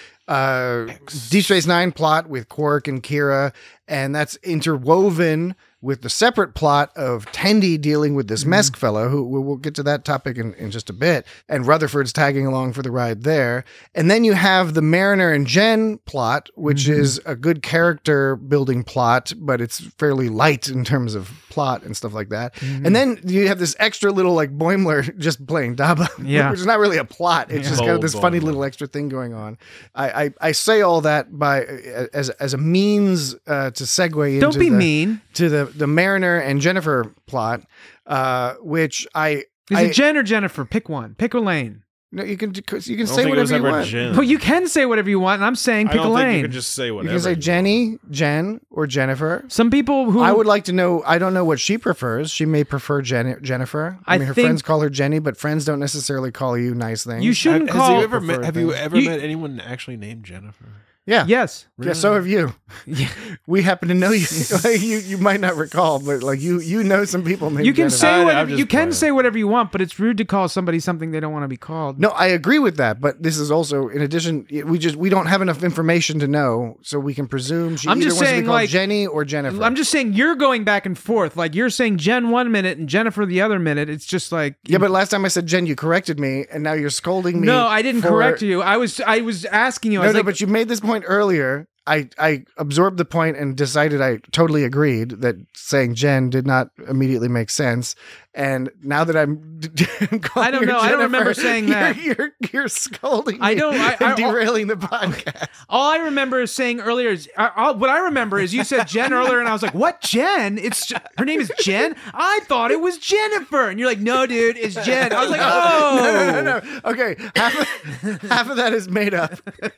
Deep Space Nine plot with Quark and Kira, and that's interwoven with the separate plot of Tendi dealing with this Mesk fellow, who we'll get to that topic in just a bit, and Rutherford's tagging along for the ride there. And then you have the Mariner and Jen plot, which is a good character building plot, but it's fairly light in terms of plot and stuff like that. And then you have this extra little like Boimler just playing Daba, Yeah. which is not really a plot. It's just kind of this funny Boimler. little extra thing going on. I I say all that by as a means to segue into Don't be mean. to the Mariner and Jennifer plot, which Is it Jen or Jennifer? Pick one. Pick a lane. no, you can I say don't think it was whatever you ever want. Jen. Well, you can say whatever you want, and I'm saying I pick a don't think lane. you can just say You whatever. can say Jenny, Jen, or Jennifer. Some people who I would like to know. I don't know what she prefers. She may prefer Jennifer. I I mean, her think- friends call her Jenny, but friends don't necessarily call you nice things. you shouldn't Have call. you ever met? Have you things. ever You- met anyone actually named Jennifer? Yeah. Yes. Yeah, so have you. Yeah. We happen to know you. Like, you might not recall, but like you know some people named You can Jennifer. say I'm whatever just you can playing. say whatever you want, but it's rude to call somebody something they don't want to be called. No, I agree with that, but this is also in addition. We don't have enough information to know, so we can presume she I'm either just wants to saying, be called like, Jenny or Jennifer. I'm just saying you're going back and forth. Like you're saying Jen 1 minute and Jennifer the other minute. It's just like yeah, but last time I said Jen, you corrected me, and now you're scolding me. no, I didn't for- correct you. I was asking you. I No, was no, like, but you made this point earlier. I absorbed the point and decided I totally agreed that saying Jen did not immediately make sense. And now that I'm calling I don't her know. I don't remember Jennifer, saying that. You're scolding me. I don't- and derailing the podcast. all I remember is saying earlier is what I remember is you said Jen earlier, and I was like, "What Jen? Her name is Jen. I thought it was Jennifer." And you're like, "No, dude, it's Jen." I was like, "Oh, No. Okay, half of that is made up.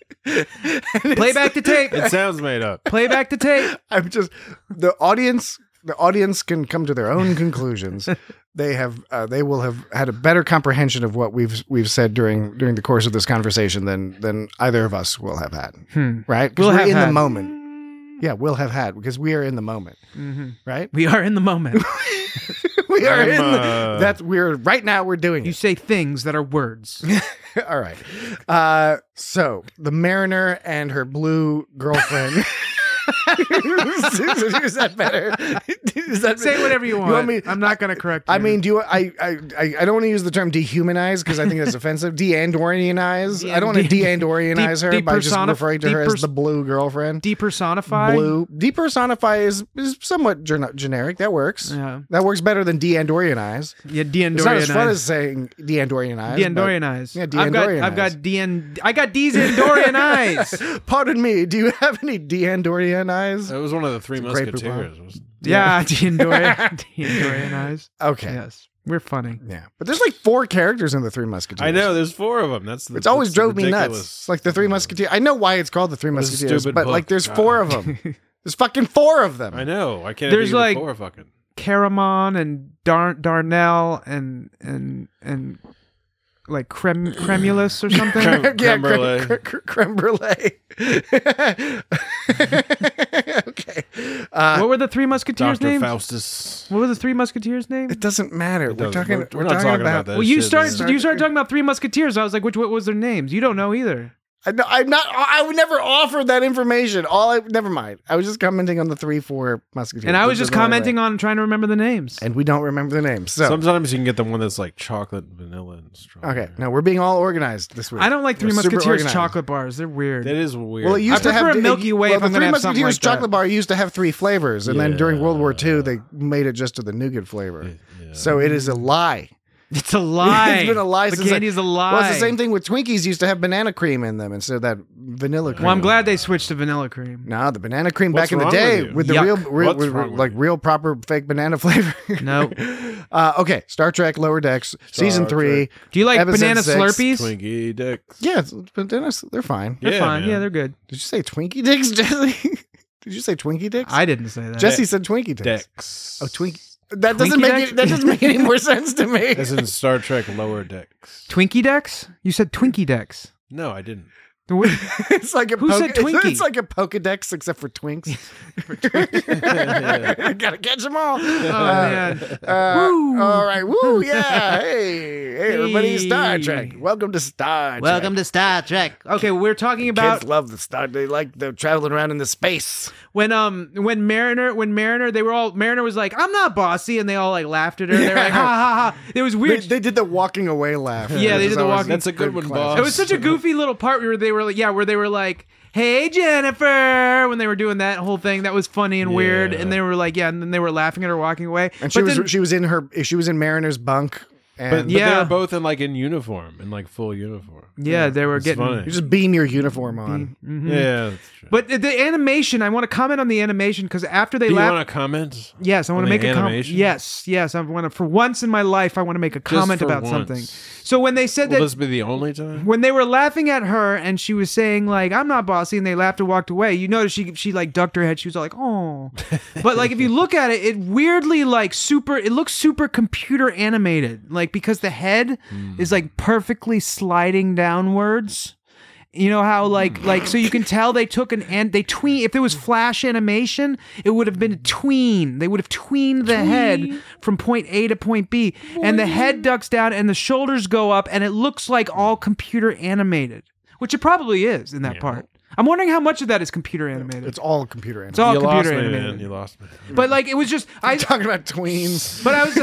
play back the tape. It sounds made up. Play back the tape." I'm just the audience. The audience can come to their own conclusions. They will have had a better comprehension of what we've said during the course of this conversation than either of us will have had. Right? 'Cause We'll we're have in the had. moment. Yeah, we'll have had because we are in the moment. Right? We are in the moment. We are I'm, in that's we're right now. We're doing You it. say things that are words. All right. So the Mariner and her blue girlfriend. Is that better? Is that Say whatever you want. me? I'm not going to correct you. I mean, do you? I don't want to use the term dehumanize because I think that's offensive. De-Andorianize. I don't want to de-Andorianize her by just referring to her as the blue girlfriend. depersonify. Blue. Depersonify is somewhat generic. That works. Yeah. That works better than de-Andorianize. Yeah, It's not as fun de-Andorianize. as saying de-Andorianize. De-Andorianize. Yeah, I've got de-Andorianize. Pardon me. Do you have any de-Andorianize? It was one of the Three great Musketeers. wasn't it? Yeah, de-Andorianize. Okay. Yes, we're funny. Yeah, but there's like 4 characters in the Three Musketeers. I know. There's 4 of them. That's It's always that's drove me nuts. ridiculous. It's like the Three Musketeers. I know why it's called the Three What a Musketeers, stupid but book. like there's God. 4 of them. There's fucking 4 of them. I know. I can't. There's think of like- 4 fucking. Caramon and Darnell and like Cremulous or something. Creme brulee. Creme brulee. Okay. What were the Three Musketeers' Dr. names? Faustus. What were the Three Musketeers' names? It doesn't matter. We're talking. We're not talking about that. Well, you shit. started talking about Three Musketeers. I was like, what was their names? You don't know either. I'm not. I would never offer that information. Never mind. I was just commenting on the 3-4 Musketeers. And I was just commenting on trying to remember the names. and we don't remember the names. So Sometimes you can get the one that's like chocolate, vanilla, and strawberry. okay, no, we're being all organized this week. I don't like Three We're super Musketeers organized. chocolate bars. They're weird. That is weird. Well, it used I to have prefer a Milky Way Well, if the I'm gonna Three have something Musketeers like that. chocolate bar used to have 3 flavors, and then during World War Yeah. II, they made it just to the nougat flavor. Yeah. So it is a lie. It's a lie. It's been a lie The since candy's a lie. Well, it's the same thing with Twinkies. Used to have banana cream in them instead of that vanilla cream. Well, I'm glad they switched to vanilla cream. No, the banana cream What's back in the wrong day with you? with the Yuck. What's wrong with like you? real proper fake banana flavor. No. Okay, Star Trek Lower Decks season 3. Do you like Episode banana 6. Slurpees? Twinkie dicks. Yeah, bananas. They're fine. They're Yeah, fine. man. Yeah, they're good. Did you say Twinkie dicks, Jesse? Did you say Twinkie dicks? I didn't say that. Jesse said Twinkie dicks. Decks. Oh, Twinkie. That doesn't Twinkie make Decks? it, that doesn't make any more sense to me. As in Star Trek Lower Decks. Twinkie Decks? You said Twinkie Decks. No, I didn't. It's like a Who said Twinkie? It's like a Pokedex except for Twinks. Gotta catch them all. man. Woo. All right. Woo. Yeah. Hey, everybody. Star Hey. Trek. Welcome to Star Trek. to Star Trek. Okay, we're talking about Kids love the Star. They like the traveling around in the space. when Mariner Mariner was like, I'm not bossy, and they all like laughed at her. They were like, ha ha ha. It was They, weird. they did the walking away laugh. Yeah, they Which is did the always walking- That's a good one, boss. It was such a goofy little part where they were like, hey Jennifer, when they were doing that whole thing. That was funny and weird. Yeah. And they were like, yeah, and then they were laughing at her walking away. And she But was then- she was in Mariner's bunk. And But they were both in uniform, in full uniform. Yeah, they were It's getting. funny. you just beam your uniform on. Yeah, that's true. But the animation, I want to comment on the animation because after they Do you laughed. want to comment? Yes, I want on to the make a comment. animation? Yes. I want to. For once in my life, I want to make a comment for about once. something. So when they said Will that, this be the only time? when they were laughing at her and she was saying I'm not bossy, and they laughed and walked away, you notice she ducked her head. She was all like, oh. But if you look at it, it weirdly it looks super computer animated, because the head is perfectly sliding downwards. You know how so you can tell they took they tween. If there was flash animation, it would have been a tween. They would have tweened the head from point A to point B, and the head ducks down and the shoulders go up, and it looks like all computer animated, which it probably is in that part. I'm wondering how much of that is computer animated. It's all computer It's animated. all You computer lost me, animated. man. You lost me. But it was just I'm talking about tweens. But I was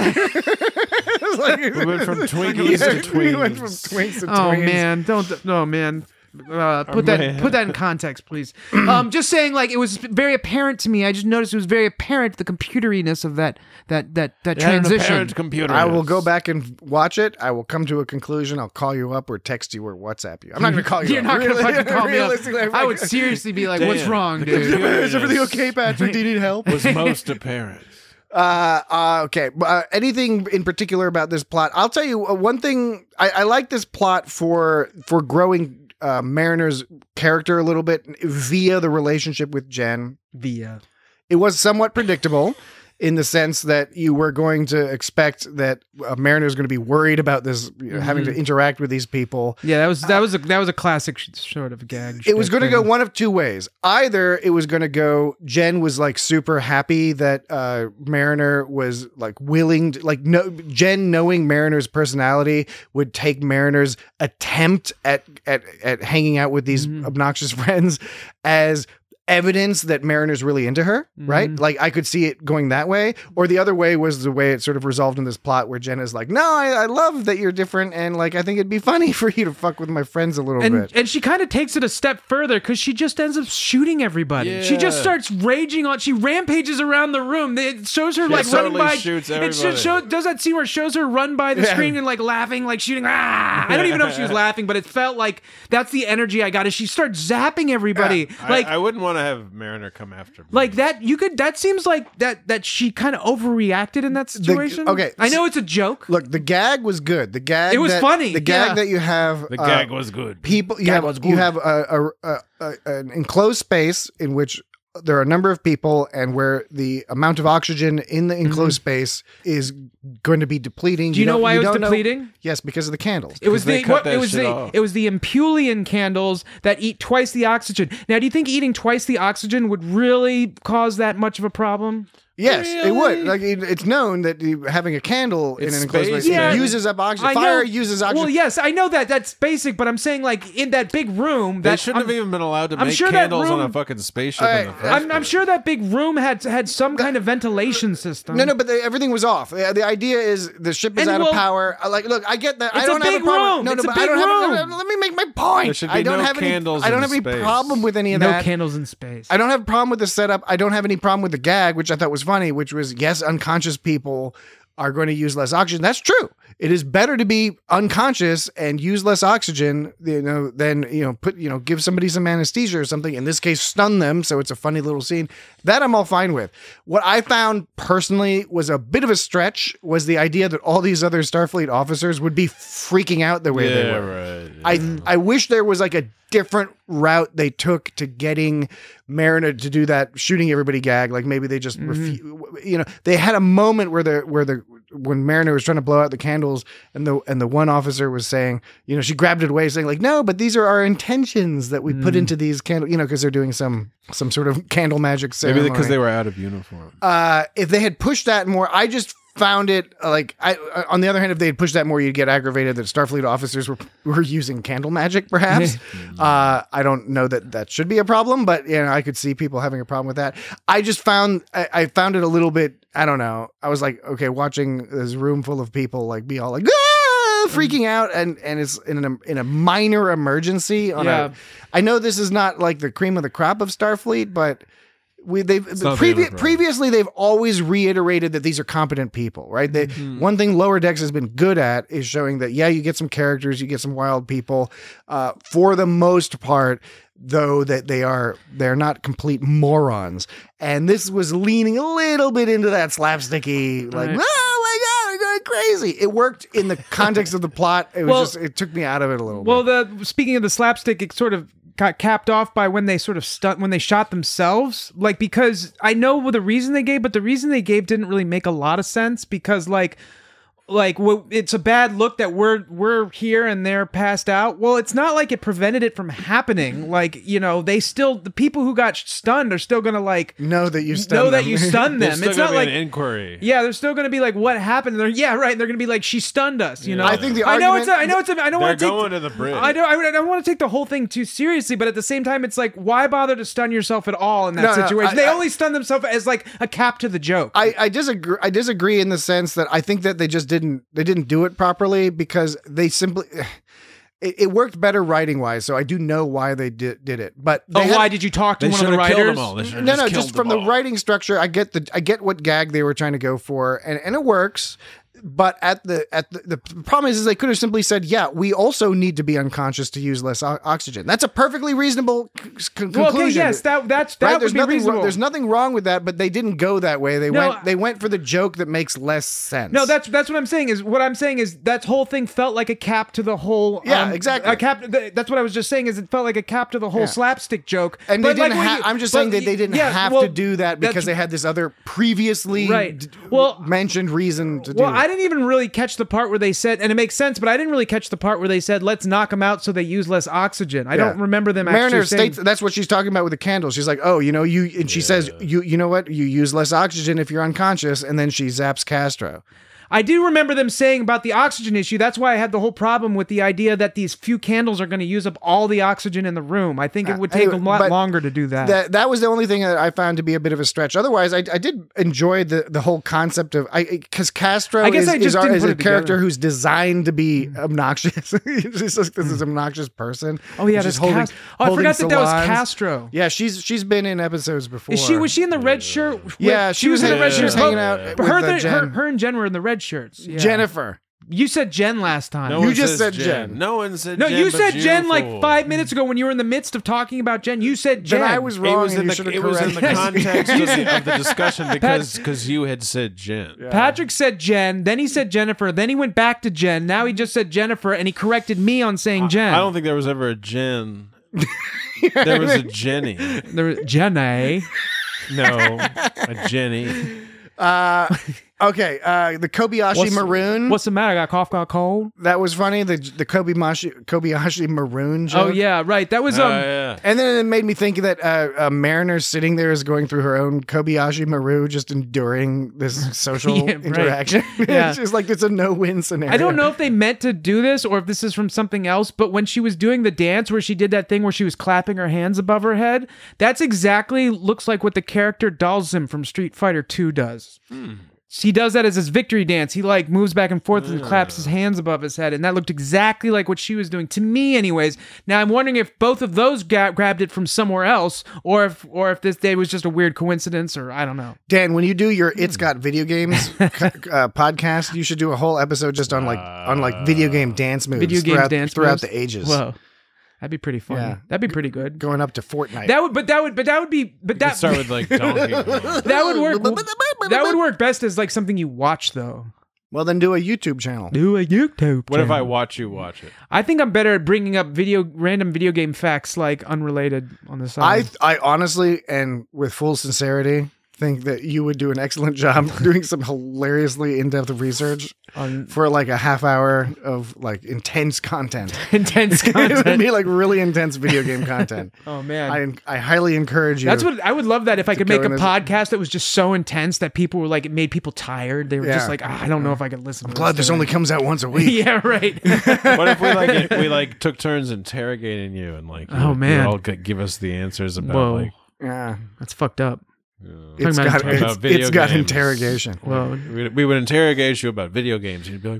We went from Twinkies to tweens. We went from twinks to oh tweens. man, put that in context, please. Just saying, it was very apparent to me. I just noticed it was very apparent the computeriness of that transition. Computer. I will go back and watch it. I will come to a conclusion. I'll call you up or text you or WhatsApp you. I'm not going to call you You're up. not going to fucking call me up. Realistically, I would seriously be like, "What's wrong, the dude?" Is everything okay, Patrick? Do you need help? Was most apparent. Okay. Anything in particular about this plot? I'll tell you one thing. I like this plot for growing Mariner's character a little bit via the relationship with Jen. It was somewhat predictable in the sense that you were going to expect that Mariner is going to be worried about this, having to interact with these people. Yeah, that was a classic sort of gag. It was going to go one of two ways. Either it was going to go, Jen was super happy that Mariner was willing to, Jen knowing Mariner's personality would take Mariner's attempt at hanging out with these obnoxious friends as evidence that Mariner's really into her, right? I could see it going that way. Or the other way was the way it sort of resolved in this plot where Jen is no, I love that you're different, and I think it'd be funny for you to fuck with my friends a little bit. And she kind of takes it a step further because she just ends up shooting everybody. Yeah. She just starts raging on. She rampages around the room. It shows her running totally by. shoots It everybody. does that scene where it shows her run by the screen and laughing, shooting. Ah! I don't even know if she was laughing, but it felt like that's the energy I got. As she starts zapping everybody, I wouldn't want to have Mariner come after me. that seems like that she kind of overreacted in that situation. Okay, I know it's a joke. Look, the gag was good. The gag It was funny, The gag yeah. that you have the gag was good. people you have an enclosed space in which there are a number of people, and where the amount of oxygen in the enclosed space is going to be depleting. Do you know why it was don't know- depleting? Yes, because of the candles. It was they the cut what, that it was shit the off. it was the Impulian candles that eat twice the oxygen. Now, do you think eating twice the oxygen would really cause that much of a problem? Yes, it would. It's known that having a candle in It's an enclosed space, space yeah. uses up oxygen. I know- Fire uses oxygen. Well, yes, I know that. That's basic, but I'm saying in that big room. They that shouldn't have even been allowed to I'm make sure that candles on room- a fucking spaceship in the first I'm place. sure that big room had some kind of ventilation system. No, but everything was off. The idea is the ship is And out of well- power. Look, I get that. It's I don't a have big a problem. room. No, It's but a I big don't room. have. Let me make my point. There should be I don't no have candles I don't in have any space. problem with any of No that. candles in space. I don't have a problem with the setup. I don't have any problem with the gag, which I thought was funny, which was, yes, unconscious people are going to use less oxygen. That's true. It is better to be unconscious and use less oxygen, than give somebody some anesthesia or something. In this case, stun them. So it's a funny little scene that I'm all fine with. What I found personally was a bit of a stretch was the idea that all these other Starfleet officers would be freaking out the way they Yeah, were. right. I wish there was a different route they took to getting Mariner to do that shooting everybody gag. Maybe they just they had a moment when Mariner was trying to blow out the candles and the one officer was saying, she grabbed it away saying no, but these are our intentions that we put into these candles, because they're doing some sort of candle magic ceremony. Maybe because they were out of uniform. If they had pushed that more, I just found it on the other hand, if they had pushed that more, you'd get aggravated that Starfleet officers were using candle magic, perhaps. I don't know that should be a problem, but I could see people having a problem with that. I just found I found it a little bit, I don't know. I was okay, watching this room full of people be all freaking out, and it's in a minor emergency. I know this is not the cream of the crop of Starfleet, but Previously they've always reiterated that these are competent people, right? One thing Lower Decks has been good at is showing that you get some characters, you get some wild people. For the most part, though, that they're not complete morons. And this was leaning a little bit into that slapsticky, like, oh my god, we're going crazy. It worked in the context of the plot. It took me out of it a little bit. Well, speaking of the slapstick, it sort of got capped off by when they sort of when they shot themselves, like, because I know the reason they gave, but the reason they gave didn't really make a lot of sense, because it's a bad look that we're here and they're passed out. Well, it's not like it prevented it from happening. Like, the people who got stunned are still gonna know that you stunned them. It's not like an inquiry. Yeah, they're still gonna be like, what happened? And they're right. They're gonna be like, she stunned us. I think the argument. I don't want to going to the bridge. I don't want to take the whole thing too seriously, but at the same time, it's like, why bother to stun yourself at all in that situation? They only stun themselves as like a cap to the joke. I disagree. I disagree in the sense that I think that they just didn't do it properly, because they simply it worked better writing wise. So I do know why they did it. But why did you talk to one of the writers? No, just from the writing structure, I get what gag they were trying to go for, and it works. But the problem is they could have simply said, we also need to be unconscious to use less oxygen. That's a perfectly reasonable conclusion. Well, okay, yes, that would be reasonable. There's nothing wrong with that, but they didn't go that way. They went for the joke that makes less sense. No, that's what I'm saying. What I'm saying is that whole thing felt like a cap to the whole. Exactly. A cap. That's what I was just saying. Is it felt like a cap to the whole slapstick joke. And they didn't. I'm just saying that they didn't have to do that because they had this other previously mentioned reason to do it. I didn't even really catch the part where they said, and it makes sense, but I didn't really catch the part where they said, let's knock them out so they use less oxygen. I don't remember them Mariner actually saying... states that's what she's talking about with the candles. She's like, and she says, you know what? You use less oxygen if you're unconscious, and then she zaps Castro. I do remember them saying about the oxygen issue. That's why I had the whole problem with the idea that these few candles are going to use up all the oxygen in the room. I think it would take a lot longer to do that. That was the only thing that I found to be a bit of a stretch. Otherwise, I did enjoy the whole concept of, because Castro is a character who's designed to be obnoxious. It's like this obnoxious person. Oh yeah, that's Castro. I forgot that was Castro. Yeah, she's been in episodes before. Was she in the red shirt? Yeah, she was in the red shirt. She was hanging out. Her and Jen were in the red shirts. Yeah. Jennifer. You said Jen last time. You just said Jen. No one said Jen. No, you said Jen like 5 minutes ago when you were in the midst of talking about Jen. You said Jen. Then I was wrong. It was in the context of the discussion because you had said Jen. Yeah. Patrick said Jen, then he said Jennifer, then he went back to Jen. Now he just said Jennifer, and he corrected me on saying Jen. I don't think there was ever a Jen. There was a Jenny. There was Jenny. No, a Jenny. Okay, the Kobayashi Maroon. What's the matter? Got cough, got cold? That was funny. The Kobayashi Maroon joke. Oh yeah, right. That was yeah. And then it made me think that Mariner sitting there is going through her own Kobayashi Maru, just enduring this social interaction. Yeah. It's just like it's a no-win scenario. I don't know if they meant to do this or if this is from something else, but when she was doing the dance where she did that thing where she was clapping her hands above her head, that's exactly looks like what the character Dhalsim from Street Fighter 2 does. He does that as his victory dance. He like moves back and forth and claps his hands above his head, and that looked exactly like what she was doing to me, anyways. Now I'm wondering if both of those grabbed it from somewhere else, or if this day was just a weird coincidence, or I don't know. Dan, when you do your It's Got Video Games podcast, you should do a whole episode just on video game dance moves throughout the ages. Whoa. That'd be pretty fun. Yeah. That'd be pretty good. Going up to Fortnite. That would start with like Donkey Kong. That would work. That would work best as like something you watch though. Well, then do a YouTube channel. What if I watch you watch it? I think I'm better at bringing up random video game facts like unrelated on the side. I honestly, and with full sincerity, think that you would do an excellent job doing some hilariously in-depth research for like a half hour of like intense content. It would be like really intense video game content. Oh man. I highly encourage you. That's what I would love that if I could make a podcast that was just so intense that people were like, it made people tired. They were just like, I don't know if I could listen to this. I'm glad this only comes out once a week. Yeah, right. What if we took turns interrogating you and like, you all could give us the answers about yeah, that's fucked up. It's got interrogation. Well, we would interrogate you about video games. You'd be like, well,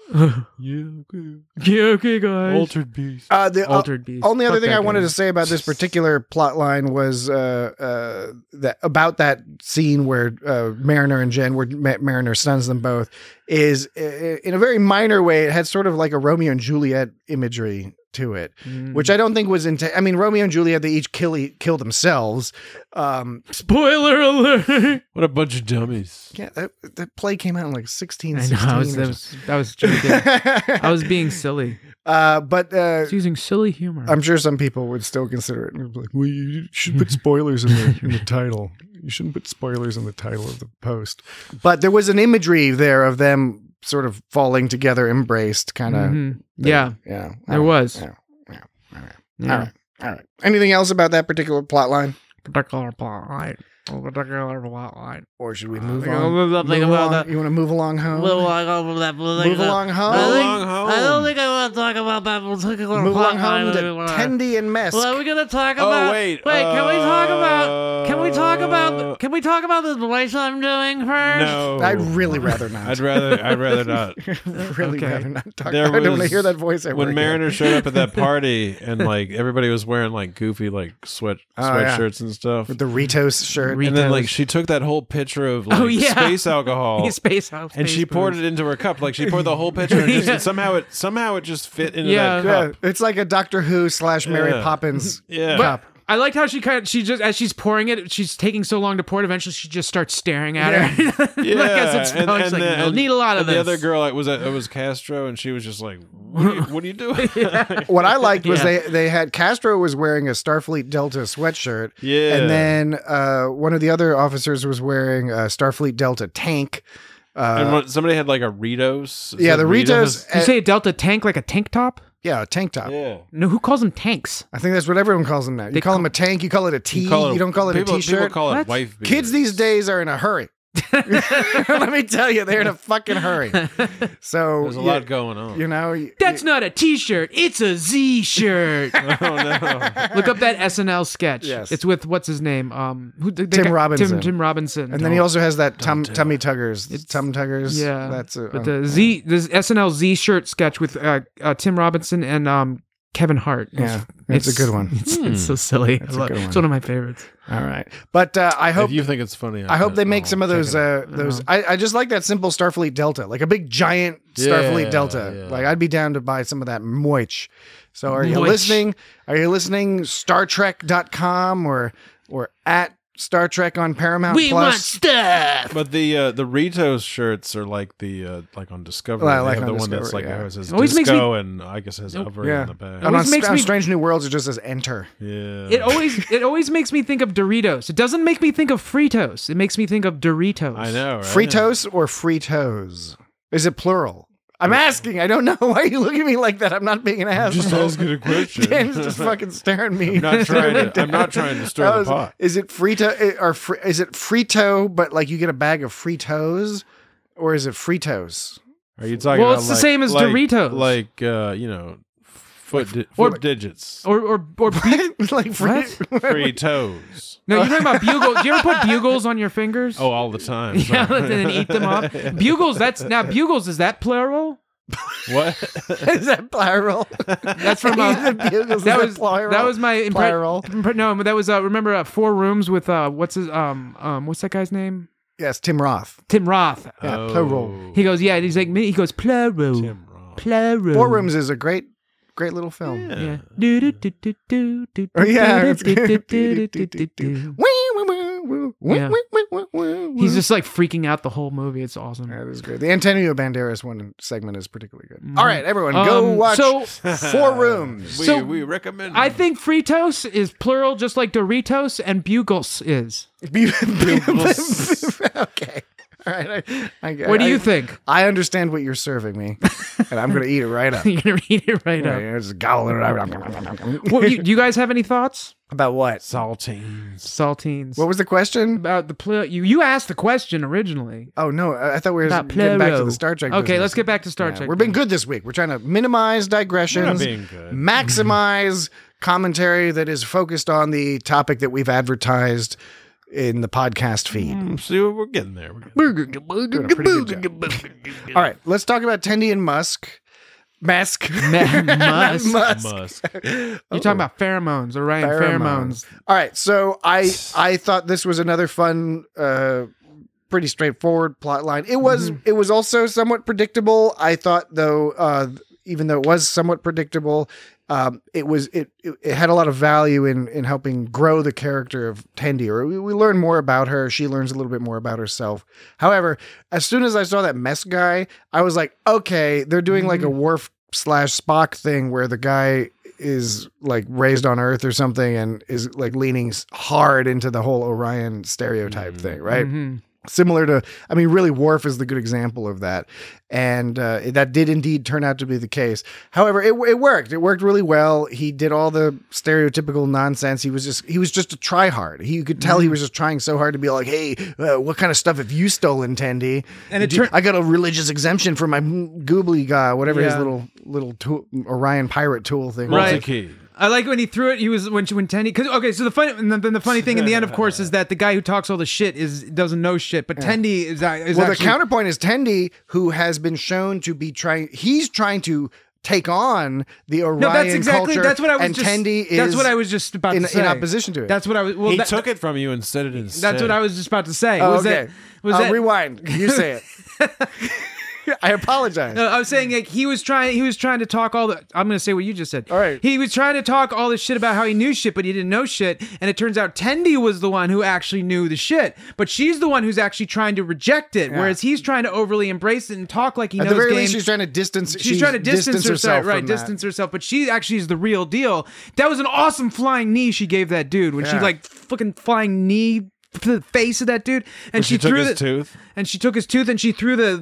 okay, guys. Altered Beast. The Altered Beast. only other Fuck thing that I wanted guy. to say about this particular plot line was that about that scene where Mariner and Jen, where Mariner stuns them both, is in a very minor way. It had sort of like a Romeo and Juliet imagery to it, which I don't think was I mean, Romeo and Juliet, they each kill themselves. Spoiler alert! What a bunch of dummies. Yeah, that play came out in like 16, I 16. know, that was joking. I was being silly. But I was using silly humor. I'm sure some people would still consider it. Like, well, you should put spoilers in the title. You shouldn't put spoilers in the title of the post. But there was an imagery there of them sort of falling together, embraced, kind of. Yeah, there was. Yeah. All right. Anything else about that particular plot line? Particular plot line. Or should we move I on? think Move about along? that. You want to move along home? Move Move along home? I don't think I want to talk about that particular Move plot along home to line. Tendy and Mesk. Well, are we gonna talk about? wait, can we talk about the voice I'm doing first? No. I'd really rather not. I'd rather not. really Okay. rather not talk. There I don't want to was- hear that voice ever When again. Mariner showed up at that party and like everybody was wearing like goofy like sweatshirts and stuff. With the Ritos shirt. And then like she took that whole pitcher of like space alcohol Space House. and she poured it into her cup. Like she poured the whole pitcher and just, somehow it just fit into that Yeah, cup. it's like a Doctor Who / Mary Yeah. Poppins Yeah. cup. I liked how she just as she's pouring it, she's taking so long to pour it. Eventually, she just starts staring at her. Yeah, like as it smells, she's like, "You'll need a lot of and this." The other girl, it was Castro, and she was just like, "What are you doing?" What I liked was Yeah. they had Castro was wearing a Starfleet Delta sweatshirt. Yeah. And then one of the other officers was wearing a Starfleet Delta tank. And somebody had like a Ritos. Is Yeah, it the Ritos. Did you say a Delta tank like a tank top? Yeah, a tank top. Yeah. No, who calls them tanks? I think that's what everyone calls them now. You call them a tank, you call it a tee, you don't call it a People t-shirt. call it What? wife beaters. Kids these days are in a hurry. Let me tell you, they're in a fucking hurry. So There's a lot going on. You know, That's not a T-shirt. It's a Z-shirt. Oh no. Look up that SNL sketch. Yes. It's with what's his name? Tim Robinson. Tim Robinson. and then he also has that tummy tuggers. Tum tuggers. Yeah, that's but the SNL Z-shirt sketch with Tim Robinson and Kevin Hart. Yeah, it's a good one. It's so silly. It's a good one. It's one of my favorites. All right, but I hope If you think it's funny, I hope they make some of check those. it out. Those I just like that simple Starfleet Delta, like a big giant Starfleet Yeah, Delta. yeah. Like I'd be down to buy some of that moich. So are you Moich. listening? Are you listening? StarTrek.com or at Star Trek on Paramount We want Plus. stuff. But the Ritos shirts are like the like on Discovery. Well, I They like have on the one that's like Discovery, yeah. it says Always makes disco and I guess has over Yeah. on the back. And on, always makes on me- Strange New Worlds, it just says enter. Yeah. It always makes me think of Doritos. It doesn't make me think of Fritos. It makes me think of Doritos. I know. Right? Fritos or Fritos? Is it plural? I'm asking. I don't know. Why are you looking at me like that? I'm not being an asshole. Just asking a question. James just fucking staring at me. I'm not trying to stir the pot. Is it Frito or is it Frito? But like you get a bag of Fritos, or is it Fritos? Are you talking Well, about it's the same as Doritos. Like foot digits. Or Like Free toes. No, you're talking about bugles. Do you ever put bugles on your fingers? Oh, all the time. Yeah, Sorry. and then eat them up. Bugles. Bugles. Is that plural? What? Is that plural? That's from that was my plural. No, that was remember 4 Rooms with what's that guy's name? Yes, Tim Roth. Tim Roth. Yeah, Oh. plural. He goes, yeah. He's like, he goes plural. Tim Roth. Plural. 4 Rooms is a great little film. Yeah. Oh, yeah, it's Yeah. He's just like freaking out the whole movie. It's awesome. That is great. The Antonio Banderas one segment is particularly good. All right, everyone, go watch so- 4 Rooms. We recommend. I think Fritos is plural, just like Doritos, and Bugles is. Okay. All right. What do you think? I understand what you're serving me, and I'm going to eat it right up. You're gonna read it right up. Yeah, just gobble it up. Well, do you guys have any thoughts? About what? saltines. Saltines. What was the question? About the you asked the question originally. Oh, no. I thought we were About getting back to plural. the Star Trek Okay, business. let's get back to Star Trek. We're being good this week. We're trying to minimize digressions, We're not being good. maximize commentary that is focused on the topic that we've advertised in the podcast feed. See, we're getting there. Doing a pretty good job. All right, let's talk about Tendi and Musk. Musk. Musk. You're talking about pheromones, Orion pheromones. All right, so I thought this was another fun, pretty straightforward plot line. It was also somewhat predictable. I thought, though, even though it was somewhat predictable, it had a lot of value in helping grow the character of Tendi. Or we learn more about her. She learns a little bit more about herself. However, as soon as I saw that mess guy, I was like, okay, they're doing like a Worf/Spock thing where the guy is like raised on Earth or something and is like leaning hard into the whole Orion stereotype thing, right? Mm-hmm. Similar to, I mean, really, Worf is the good example of that. And that did indeed turn out to be the case. However, it worked. It worked really well. He did all the stereotypical nonsense. He was just a try-hard. You could tell he was just trying so hard to be like, hey, what kind of stuff have you stolen, Tendi? And I got a religious exemption for my goobly whatever his little tool, Orion pirate tool thing. Multi-key. I like when he threw it. He was when Tendi. So the funny thing in the end, of course, is that the guy who talks all the shit doesn't know shit. But Tendi is actually, the counterpoint is Tendi, who has been shown to be trying. He's trying to take on the Orion culture. That's what I was. Tendi is. That's what I was just about to say. In opposition to it. That's what I was. Well, he took it from you and said it instead. That's what I was just about to say. Okay. Rewind. You say it. I apologize. No, I was saying like he was trying to talk all the. I'm going to say what you just said. All right. He was trying to talk all this shit about how he knew shit, but he didn't know shit. And it turns out Tendi was the one who actually knew the shit, but she's the one who's actually trying to reject it, whereas he's trying to overly embrace it and talk like he knows. At the very game. least, she's trying to distance. She's trying to distance herself, right? Distance herself, but she actually is the real deal. That was an awesome flying knee she gave that dude when she like fucking flying knee to the face of that dude, and she threw his tooth, and she took his tooth, and she threw the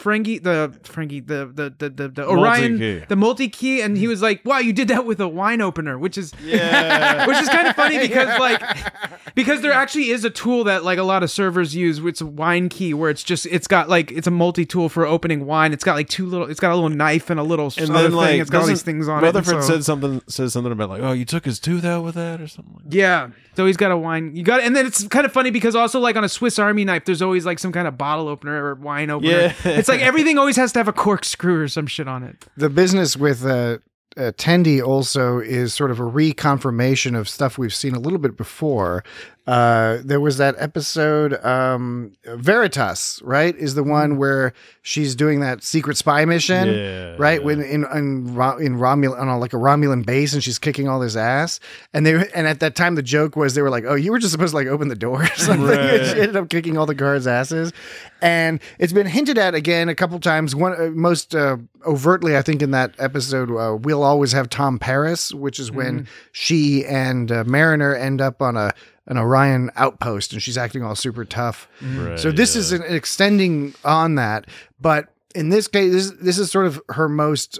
Orion, the multi-key, and he was like, "Wow, you did that with a wine opener," which is kind of funny because there actually is a tool that like a lot of servers use. It's a wine key where it's got a multi-tool for opening wine. It's got it's got a little knife and a little other thing. It's got all these things on Rutherford says something about like, oh, you took his tooth out with that or something. Yeah. So he's got a wine. And then it's kind of funny because also like on a Swiss Army knife, there's always like some kind of bottle opener or wine opener. Yeah. It's like everything always has to have a corkscrew or some shit on it. The business with Tendi also is sort of a reconfirmation of stuff we've seen a little bit before. There was that episode, Veritas, right? Is the one where she's doing that secret spy mission, right? When in Romulan, on like a Romulan base, and she's kicking all this ass. And at that time, the joke was they were like, "Oh, you were just supposed to like open the door or something." Right. And she ended up kicking all the guards' asses. And it's been hinted at again a couple times. Most overtly, I think, in that episode, We'll Always Have Tom Paris, which is when she and Mariner end up on an Orion outpost, and she's acting all super tough. Right, so this is an extending on that, but in this case, this is sort of her most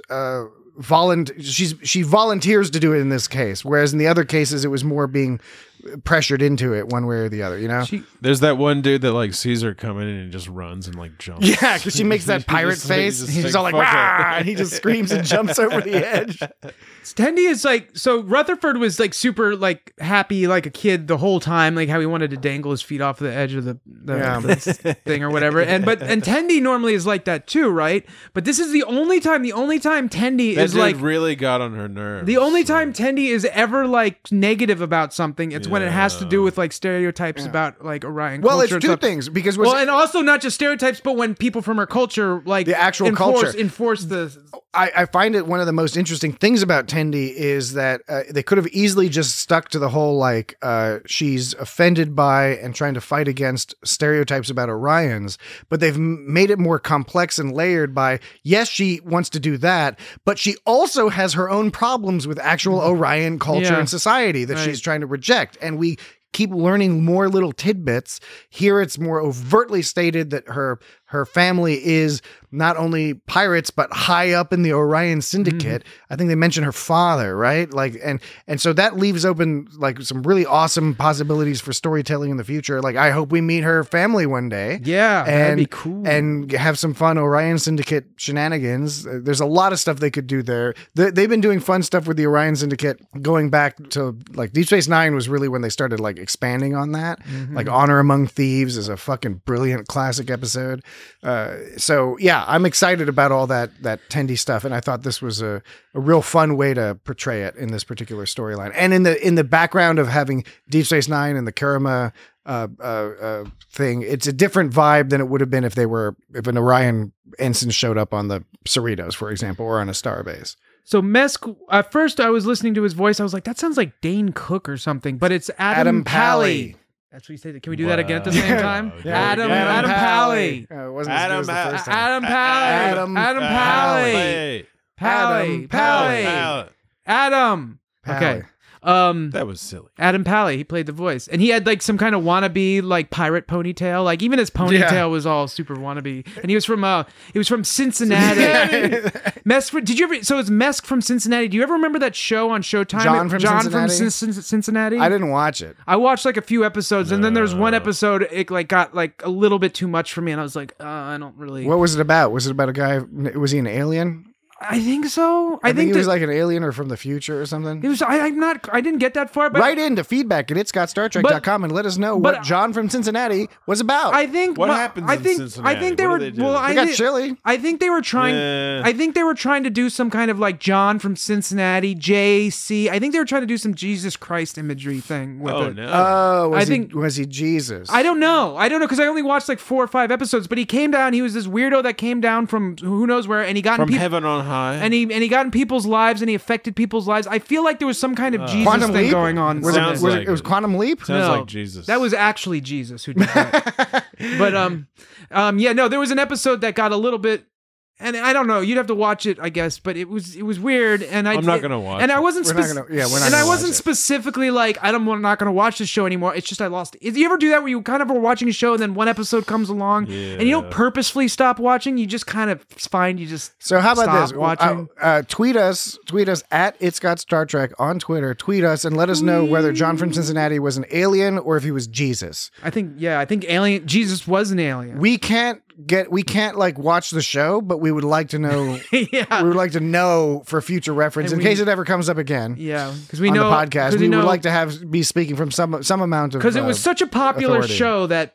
she volunteers to do it in this case, whereas in the other cases, it was more being pressured into it one way or the other, you know? There's that one dude that like sees her coming in and just runs and like jumps. Yeah, because she makes that pirate face. He's all like, "Rah!" And he just screams and jumps over the edge. Tendi is like, so Rutherford was like super like happy like a kid the whole time, like how he wanted to dangle his feet off the edge of the thing or whatever. And Tendi normally is like that too, right? But this is the only time Tendi that is like really got on her nerves. The only time Tendi is ever like negative about something, it's when it has to do with like stereotypes about like Orion culture. Well, it's two things because and also not just stereotypes, but when people from her culture like the actual culture enforce the. I find it one of the most interesting things about Tendi is that they could have easily just stuck to the whole like she's offended by and trying to fight against stereotypes about Orions, but they've made it more complex and layered by, yes, she wants to do that, but she also has her own problems with actual Orion culture and society that she's trying to reject. And we keep learning more little tidbits. Here it's more overtly stated that her her family is not only pirates but high up in the Orion Syndicate. I think they mention her father, right? Like, and so that leaves open like some really awesome possibilities for storytelling in the future. Like, I hope we meet her family one day. Yeah, and, that'd be cool. And have some fun Orion Syndicate shenanigans. There's a lot of stuff they could do there. They've been doing fun stuff with the Orion Syndicate going back to like Deep Space Nine was really when they started like expanding on that. Like Honor Among Thieves is a fucking brilliant classic episode. So yeah, I'm excited about all that Tendi stuff, and I thought this was a real fun way to portray it in this particular storyline. And in the background of having Deep Space Nine and the Kurama thing, it's a different vibe than it would have been if an Orion ensign showed up on the Cerritos, for example, or on a starbase. So Mesk, at first I was listening to his voice, I was like, that sounds like Dane Cook or something, but it's Adam Pally. That's what you say. Can we do that again at the same time? Yeah. Adam Pally. It wasn't as good as the first time. Adam Pally. Adam. Okay. That was silly. Adam Pally, he played the voice, and he had like some kind of wannabe like pirate ponytail. Like even his ponytail was all super wannabe. And he was from Cincinnati. Mesk, did you ever? So it's Mesk from Cincinnati. Do you ever remember that show on Showtime? John from Cincinnati. I didn't watch it. I watched like a few episodes, and then there's one episode it like got like a little bit too much for me, and I was like, I don't really. What was it about? Was it about a guy? Was he an alien? I think so. I think he was like an alien or from the future or something. It was. I didn't get that far. But write into feedback@it'sgotstartrek.com and let us know what John from Cincinnati was about. I think what happens in Cincinnati. I think they were. They got chili. I think they were trying. I think they were trying to do some kind of like John from Cincinnati, JC. I think they were trying to do some Jesus Christ imagery thing with it. No. Oh, was he Jesus? I don't know because I only watched like 4 or 5 episodes. But he came down. He was this weirdo that came down from who knows where, and he got from heaven on high. And he got in people's lives and he affected people's lives. I feel like there was some kind of Jesus Quantum thing Leap? going on. It was Quantum Leap? Sounds No, like Jesus. That was actually Jesus who did that. But there was an episode that got a little bit. And I don't know. You'd have to watch it, I guess. But it was weird, and I'm not gonna watch. And I wasn't. We're not gonna. Yeah, we're not. And I wasn't specifically like I'm not gonna watch this show anymore. It's just I lost. Do you ever do that where you kind of are watching a show and then one episode comes along and you don't purposefully stop watching? You just kind of find you just. So how about this? Watching. Tweet us at It's Got Star Trek on Twitter. Tweet us and let us know whether John from Cincinnati was an alien or if he was Jesus. I think alien. Jesus was an alien. We can't like watch the show, but we would like to know. Yeah, we would like to know for future reference in case it ever comes up again. Yeah, because we on know the podcast. We would like to be speaking from some amount of because it was such a popular authority. show that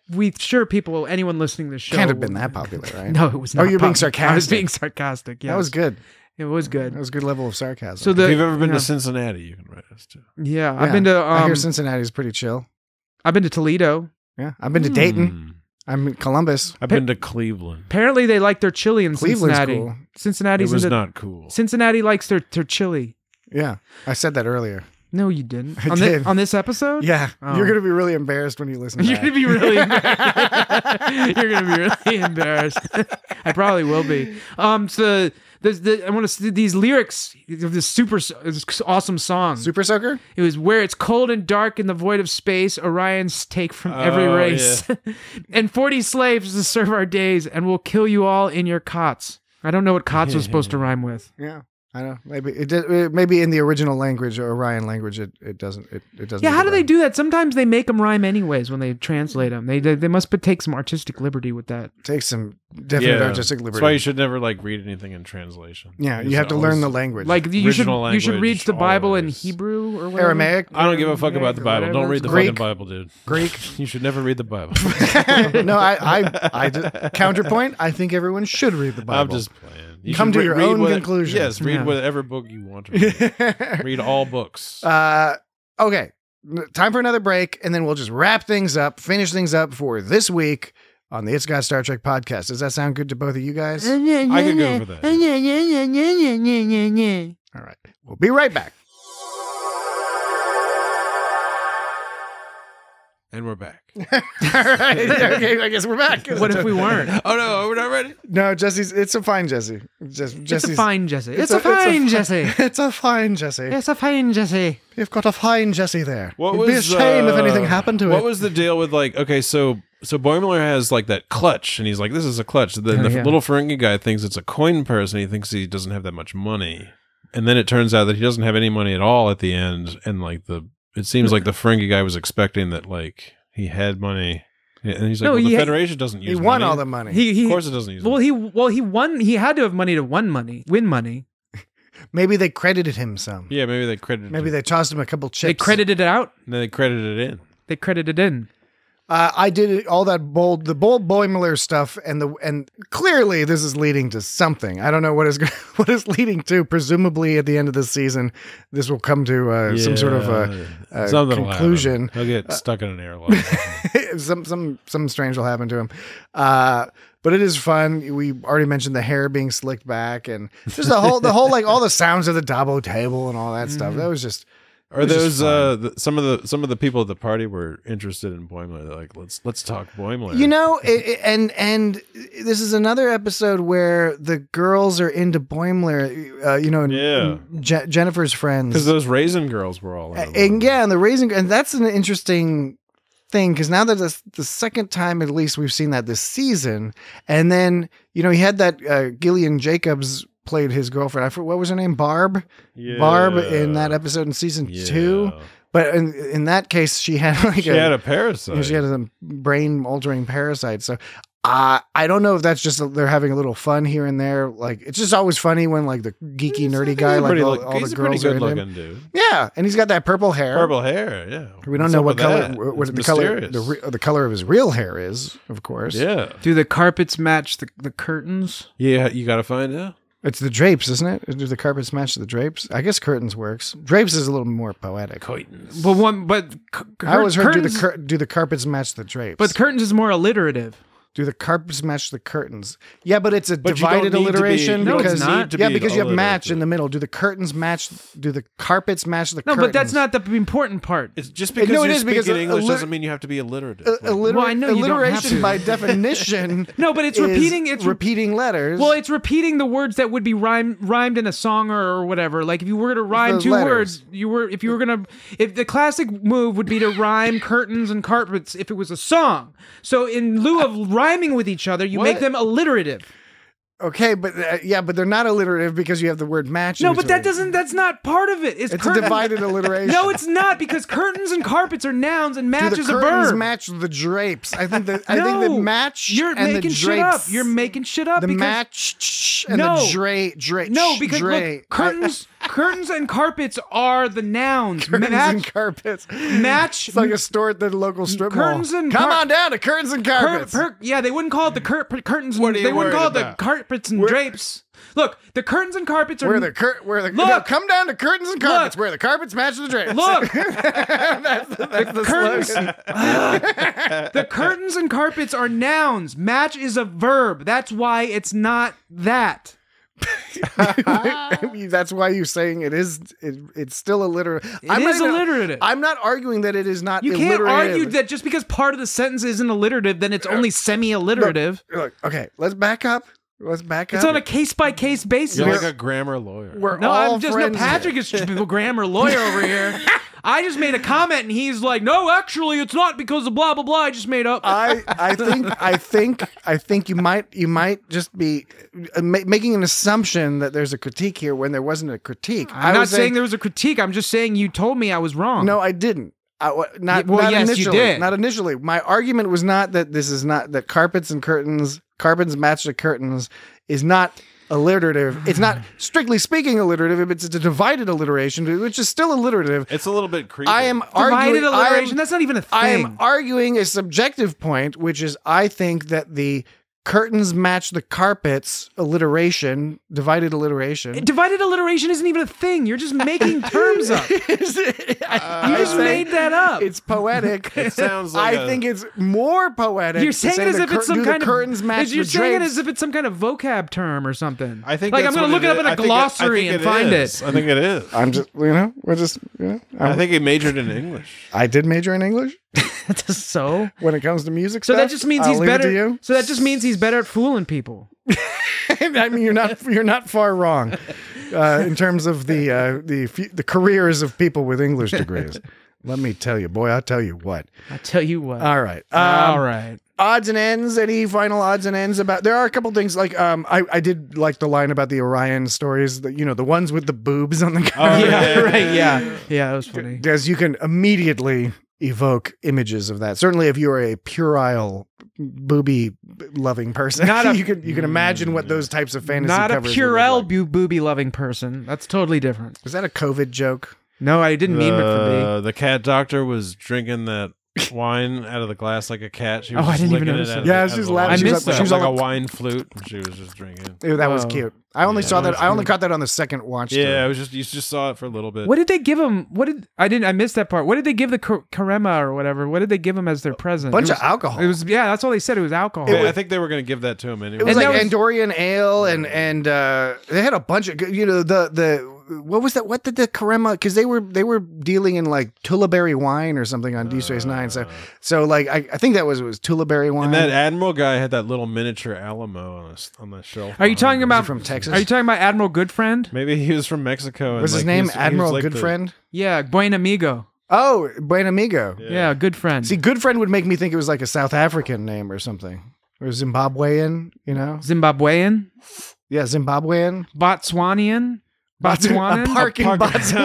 anyone listening to the show can't have been that popular, right? No, it was not. Oh, you're being sarcastic. I was being sarcastic. Yeah, that was good. It was good. That was a good level of sarcasm. So if you've ever been to Cincinnati, you can write us too. Yeah, I've been to. I hear Cincinnati's pretty chill. I've been to Toledo. Yeah, I've been to Dayton. I'm in Columbus. I've been to Cleveland. Apparently, they like their chili in Cleveland's Cincinnati. cool. Cincinnati's it was not cool. Cincinnati likes their chili. Yeah, I said that earlier. No, you didn't. I did. On this episode? Yeah. Oh. You're going to be really embarrassed when you listen to You're that. going to be really embarrassed. You're going to be really embarrassed. I probably will be. So I want to see these lyrics of this awesome song. Super Soaker? It was where it's cold and dark in the void of space, Orions take from every race. Yeah. And 40 slaves to serve our days, and we'll kill you all in your cots. I don't know what cots was supposed to rhyme with. Yeah. I don't know. Maybe in the original language or Orion language, it doesn't. It doesn't. Yeah, how do they do that? Sometimes they make them rhyme anyways when they translate them. They must take some artistic liberty with that. Take some definite artistic liberty. That's why you should never read anything in translation. Yeah, you have to learn the language. Like you should read the Bible in Hebrew or whatever. Aramaic. I don't give a fuck about the Bible. Whatever. Don't read the fucking Bible, dude. Greek. You should never read the Bible. No, I counterpoint. I think everyone should read the Bible. I'm just playing. You come to your own conclusion. Yes, read whatever book you want to read. Read all books. Okay. Time for another break, and then we'll just wrap things up, finish things up for this week on the It's Got Star Trek podcast. Does that sound good to both of you guys? I could go for that. All right. We'll be right back. And we're back. All right. Okay, I guess we're back. What if we weren't? Oh, no, we're not ready? No, it's a fine Jesse. Jesse's, it's a fine Jesse. It's a fine Jesse. It's a fine Jesse. It's a fine Jesse. You've got a fine Jesse there. What It'd be a shame if anything happened to it. What was the deal with okay, so So Boimler has like that clutch, and he's like, "This is a clutch." Then the little Ferengi guy thinks it's a coin purse, and he thinks he doesn't have that much money. And then it turns out that he doesn't have any money at all at the end, and like it seems like the Ferengi guy was expecting that like he had money, and he's like, "Well, the Federation doesn't use. He won money. all the money. Of course, it doesn't use. He won. He had to have money to win money. Maybe they credited him some. Yeah, maybe they credited. Maybe they tossed him a couple chips. They credited it out. No, they credited it in. They credited it in. I did all the bold Boimler stuff, and clearly this is leading to something. I don't know what is leading to. Presumably, at the end of this season, this will come to some sort of conclusion. He'll get stuck in an airlock. some strange will happen to him. But it is fun. We already mentioned the hair being slicked back, and just the whole like all the sounds of the Dabo table and all that stuff. That was just. Are those some of the people at the party were interested in Boimler? They're like, let's talk Boimler. You know, and this is another episode where the girls are into Boimler. Jennifer's friends, because those Raisin girls were all into and the Raisin, and that's an interesting thing because now that the second time at least we've seen that this season, and then he had that Gillian Jacobs played his girlfriend. What was her name? Barb? Yeah. Barb in that episode in season 2. But in that case, she had had a parasite. She had a brain-altering parasite. So I don't know if that's just they're having a little fun here and there. Like it's just always funny when like the geeky, nerdy guy, like all the girls are into him. Dude. Yeah, and he's got that purple hair. Yeah. We don't know what color the color of his real hair is, of course. Yeah. Do the carpets match the curtains? Yeah, you got to find out. It's the drapes, isn't it? Do the carpets match the drapes? I guess curtains works. Drapes is a little more poetic. Curtains. I always heard do the carpets match the drapes? But curtains is more alliterative. Do the carpets match the curtains? Yeah, but it's a divided alliteration because you have match in the middle. Do the curtains match? Do the carpets match the curtains? No, but that's not the important part. It's just because you speak in English doesn't mean you have to be alliterative. I know you don't have to. By definition. No, but it's repeating. It's repeating letters. Well, it's repeating the words that would be rhymed in a song or whatever. Like if you were to rhyme two words, if the classic move would be to rhyme curtains and carpets if it was a song. So in lieu of rhyming with each other, you make them alliterative. Okay, but but they're not alliterative because you have the word match. No, but that's not part of it. It's a divided alliteration. No, it's not because curtains and carpets are nouns and match is a verb. The curtains match the drapes. I think that match you're and making the shit drapes. up. You're making shit up. The match and the drape. No, because look, curtains and carpets are the nouns. Curtains and carpets. Match. It's like a store at the local strip curtains mall. And Come on down to curtains and carpets. They wouldn't call it the curtains. They wouldn't call it the carpets and drapes. Look, the curtains and carpets are come down to curtains and carpets where the carpets match the drapes. Look, that's the curtains. The curtains and carpets are nouns. Match is a verb. That's why it's not that. That's why you're saying it is. It's still alliterative. It is alliterative. I'm not arguing that it is not. You can't argue that just because part of the sentence isn't alliterative, then it's only semi-alliterative. Look, okay, let's back up. It's on a case-by-case basis. You're like a grammar lawyer. Patrick is a grammar lawyer over here. I just made a comment and he's like, no, actually, it's not because of blah blah blah. I just made up. I think you might just be making an assumption that there's a critique here when there wasn't a critique. I'm not saying there was a critique. I'm just saying you told me I was wrong. No, I didn't. Not yes, initially. You did. Not initially. My argument was not that that carpets match the curtains is not alliterative. It's not strictly speaking alliterative. It's a divided alliteration, which is still alliterative. It's a little bit creepy. I am arguing divided alliteration. That's not even a thing. I am arguing a subjective point, which is I think that the curtains match the carpets alliteration, divided alliteration. Divided alliteration isn't even a thing. You're just making terms up. You just made that up. It's poetic. It sounds like I think it's more poetic. You're saying it as if it's some kind of curtains match You're the saying drapes. it as if it's some kind of vocab term or something. I think like I'm going to look it up in a glossary and find it. I think it is. I'm just, we're just, I think he majored in English. I did major in English. So when it comes to music so stuff, that just means he's better. So that just means he's better at fooling people. I mean, you're not far wrong in terms of the careers of people with English degrees. Let me tell you, boy. I'll tell you what. I'll tell you what. All right. All right. Odds and ends. Any final odds and ends about? There are a couple things like I did like the line about the Orion stories. That the ones with the boobs on the cover. Yeah, that was funny. Because you can immediately evoke images of that. Certainly, if you are a puerile booby loving person, you can imagine what those types of fantasy. Not a covers puerile booby loving person. That's totally different. Was that a COVID joke? No, I didn't mean it for me. The cat doctor was drinking that wine out of the glass like a cat. She was I didn't even licking notice it that. out Yeah, of she was the laughing. wine. I missed that. She was like a all- wine flute, and she was just drinking. Ew, that was Oh. cute. I only saw that. was I only cute. caught that on the second watch. Yeah, it was you just saw it for a little bit. What did they give him? I missed that part. What did they give the Karema or whatever? What did they give him as their present? Bunch It of was- alcohol. It was yeah. That's all they said. It was alcohol. Yeah, I think they were going to give that to him anyway. It was And like that was- Andorian ale and they had a bunch of the what was that? What did the Karema? Because they were dealing in like Tullaberry wine or something on Deep Space Nine. So like I think it was Tullaberry wine. And that Admiral guy had that little miniature Alamo on the shelf. Are you talking behind him. about from Texas? Are you talking about Admiral Goodfriend? Maybe he was from Mexico. And was his like, name he was Admiral like Goodfriend? Yeah, Buen Amigo. Oh, Buen Amigo. Yeah, good friend. See, Goodfriend would make me think it was like a South African name or something, or Zimbabwean. Zimbabwean, Yeah, Zimbabwean. Botswanian, Botswanan. A park in park-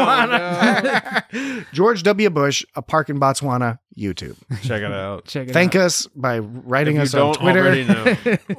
Botswana. George W. Bush, a park in Botswana. YouTube. Check it out. Check it Thank out. us by writing If us you on don't Twitter already know.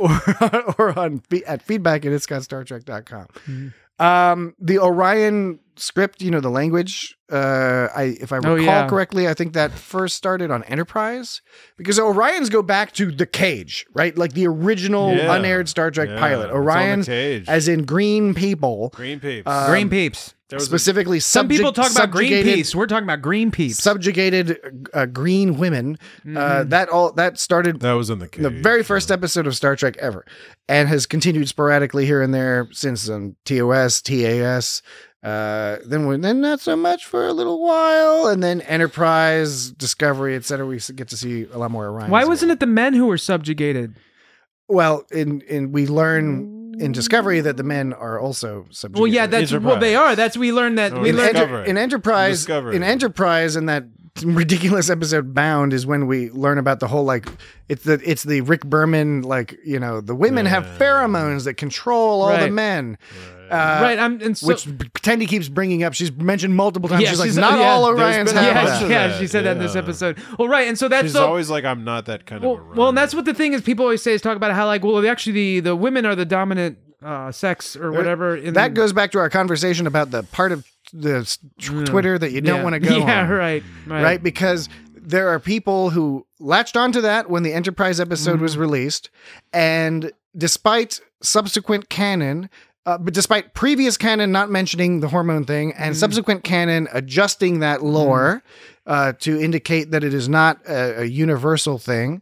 or on at feedback@itsgotstartrek.com. Mm-hmm. The Orion script, the language, if I recall yeah. correctly, I think that first started on Enterprise because Orions go back to the Cage, right? Like the original Yeah. unaired Star Trek Yeah, pilot. it's on the Orions, Cage. as in green people, Green peeps. Green peeps. There was specifically Some people talk about green subjugated- peeps. We're talking about green peeps. subjugated green women. That started that was in the cage. the very first episode of Star Trek ever, and has continued sporadically here and there since TOS, TAS. Then not so much for a little while, and then Enterprise, Discovery, etc. We get to see a lot more Orion. Why wasn't it the men who were subjugated? Well, we learn in Discovery that the men are also subjugated. Well, yeah, they are. We learned that. Oh, We in learned. Discovery. in Enterprise. Discovery. In Enterprise, and that ridiculous episode Bound is when we learn about the whole it's the Rick Berman the women have pheromones that control all the Right. men. Right. Which Tandy keeps bringing up. She's mentioned multiple times. Yeah, she's like, she's- not yeah, all there's Orions been have a that. bunch of yeah, that, she said that in this yeah. episode. Well, right, and so that's She's so. always like, I'm not that kind of a Well, and that's what the thing is. People always say is talk about how actually the women are the dominant sex or whatever. That goes back to our conversation about the part of the Twitter that you don't want to go Yeah, on. right. Because there are people who latched onto that when the Enterprise episode was released, and despite subsequent canon, but despite previous canon not mentioning the hormone thing, and subsequent canon adjusting that lore to indicate that it is not a universal thing,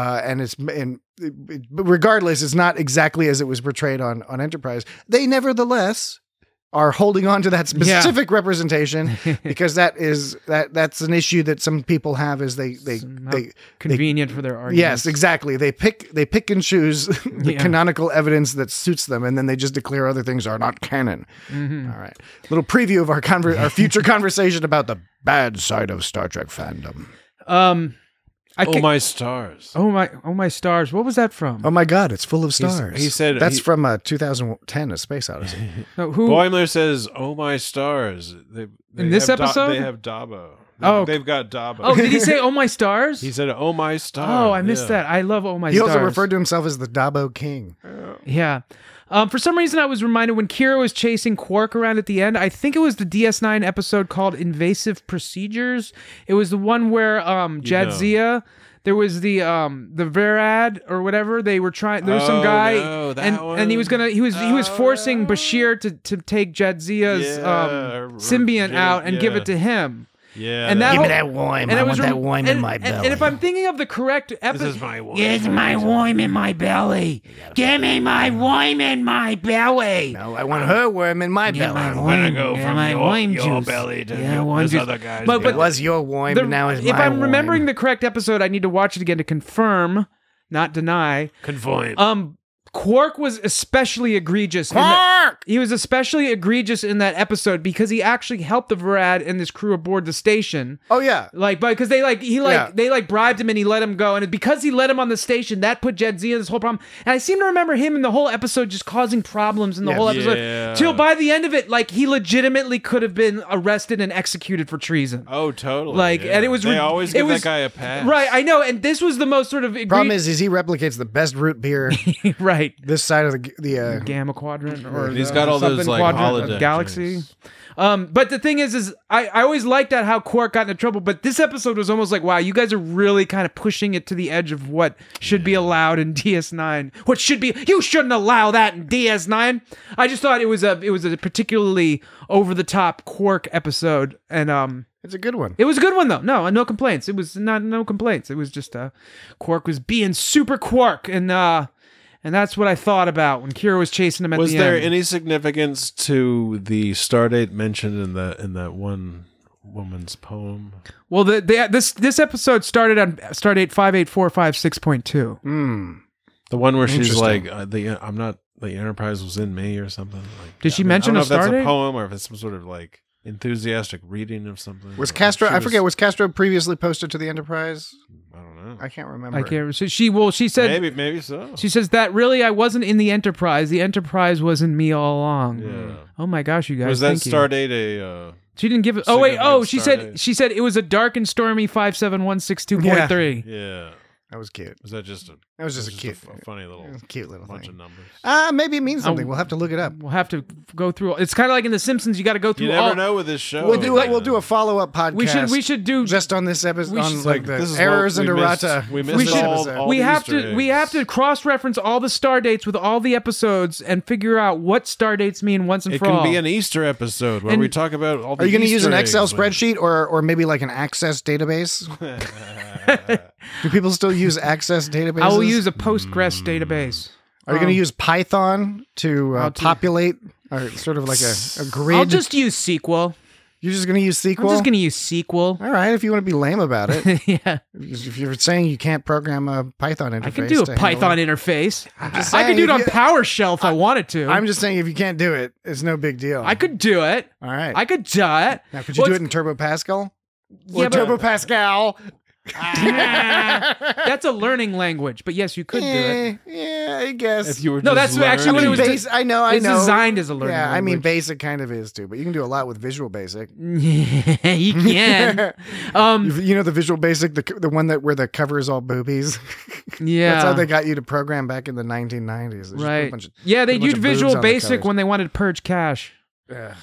regardless, it's not exactly as it was portrayed on Enterprise. They nevertheless are holding on to that specific representation because that's an issue that some people have is they Convenient for their arguments. yes, exactly. They pick and choose the canonical evidence that suits them, and then they just declare other things are not canon. All right, little preview of our future conversation about the bad side of Star Trek fandom. my stars. Oh my stars! What was that from? Oh my God, it's full of stars. he said that's he- from 2010: A Space Odyssey. No, who? Boimler says, "Oh my stars." They In this have episode? they have Dabo. Oh. They've got Dabo. Oh, did he say "Oh my stars"? He said, "Oh my stars." Oh, I missed that. I love "Oh my He stars." also referred to himself as the Dabo King. Yeah. For some reason, I was reminded when Kira was chasing Quark around at the end. I think it was the DS9 episode called "Invasive Procedures." It was the one where Jadzia. There was the Verad or whatever. They were trying. There was some Oh, guy, no, that and he was one. he was forcing Bashir to take Jadzia's symbiont out and give it to him. Yeah, And that Give me whole- that worm. and I it was want that rem- worm in and- my and- belly. And if I'm thinking of the correct this episode, is my one. Here's my worm in my belly. Give me my worm in my belly. no, I want her worm in my belly. My I'm gonna worm, go yeah, from my worm your juice. belly to Yeah, worm this juice. other guy's But- It was your worm, but now it's my if I'm worm. remembering the correct episode, I need to watch it again to confirm, not deny. convoyant. Quark was especially egregious. He was especially egregious in that episode because he actually helped the Varad and this crew aboard the station. Oh yeah, because they bribed him and he let him go, and because he let him on the station, that put Jadzia in this whole problem. And I seem to remember him in the whole episode just causing problems in the whole episode. Till by the end of it, like he legitimately could have been arrested and executed for treason. Oh, totally. And it was they always give that guy a pass. Right, I know, and this was the most sort of problem is he replicates the best root beer. Right. This side of the Gamma quadrant, or he's got all those like holodeck galaxy. But the thing is I always liked that how Quark got into trouble. But this episode was almost like, wow, you guys are really kind of pushing it to the edge of what should be allowed in DS9. What should be? You shouldn't allow that in DS9. I just thought it was a particularly over the top Quark episode, and it's a good one. It was a good one though. No complaints. It was no complaints. It was just Quark was being super Quark, and that's what I thought about when Kira was chasing him at the end. Was there any significance to the stardate mentioned in that one woman's poem? Well, this episode started on stardate 58456.2. The one where she's like, the Enterprise was in me or something. Like, did she mention a stardate? I don't know if that's a poem or if it's some sort of like enthusiastic reading of something. Was Castro? I forget. Was Castro previously posted to the Enterprise? I don't know. I can't remember. I can't. She said maybe so. She says that really I wasn't in the Enterprise. The Enterprise was in me all along. Yeah. Oh my gosh, you guys. Was that stardate a? She didn't give it. Oh wait. Oh, she said it was a dark and stormy 57162.3. Yeah. That was cute. Was that just a? That was just a cute, funny little, cute little bunch thing. of numbers. Maybe it means something. We'll have to look it up. We'll have to go through. It's kind of like in The Simpsons. You got to go through. You never know with this show. We'll do a follow-up podcast. We should do just on this episode on like the this is errors and errata. We missed all we the have Easter to. eggs. We have to cross-reference all the star dates with all the episodes and figure out what star dates mean once and for all. It can be an Easter episode where we talk about all the. Are you going to use an Easter Excel eggs, spreadsheet or maybe like an Access database? Do people still use Access databases? I will use a Postgres database. Are you going to use Python to populate or sort of like a grid? I'll just use SQL. You're just going to use SQL? I'm just going to use SQL. All right, if you want to be lame about it. Yeah. If you're saying you can't program a Python interface. I can do a Python interface. I could do it on PowerShell if I wanted to. I'm just saying if you can't do it, it's no big deal. I could do it. All right. I could do it. Now, could you do it in Turbo Pascal? Yeah, or Turbo Pascal? That's a learning language, but yes, you could do it. Yeah, I guess. If you were no, that's actually what it was. I know. It's designed as a learning language. I mean, Basic kind of is too, but you can do a lot with Visual Basic. Yeah, you can. You know the Visual Basic, the one where the cover is all boobies. Yeah, that's how they got you to program back in the 1990s. Right. They used Visual Basic when they wanted to purge cache. Yeah.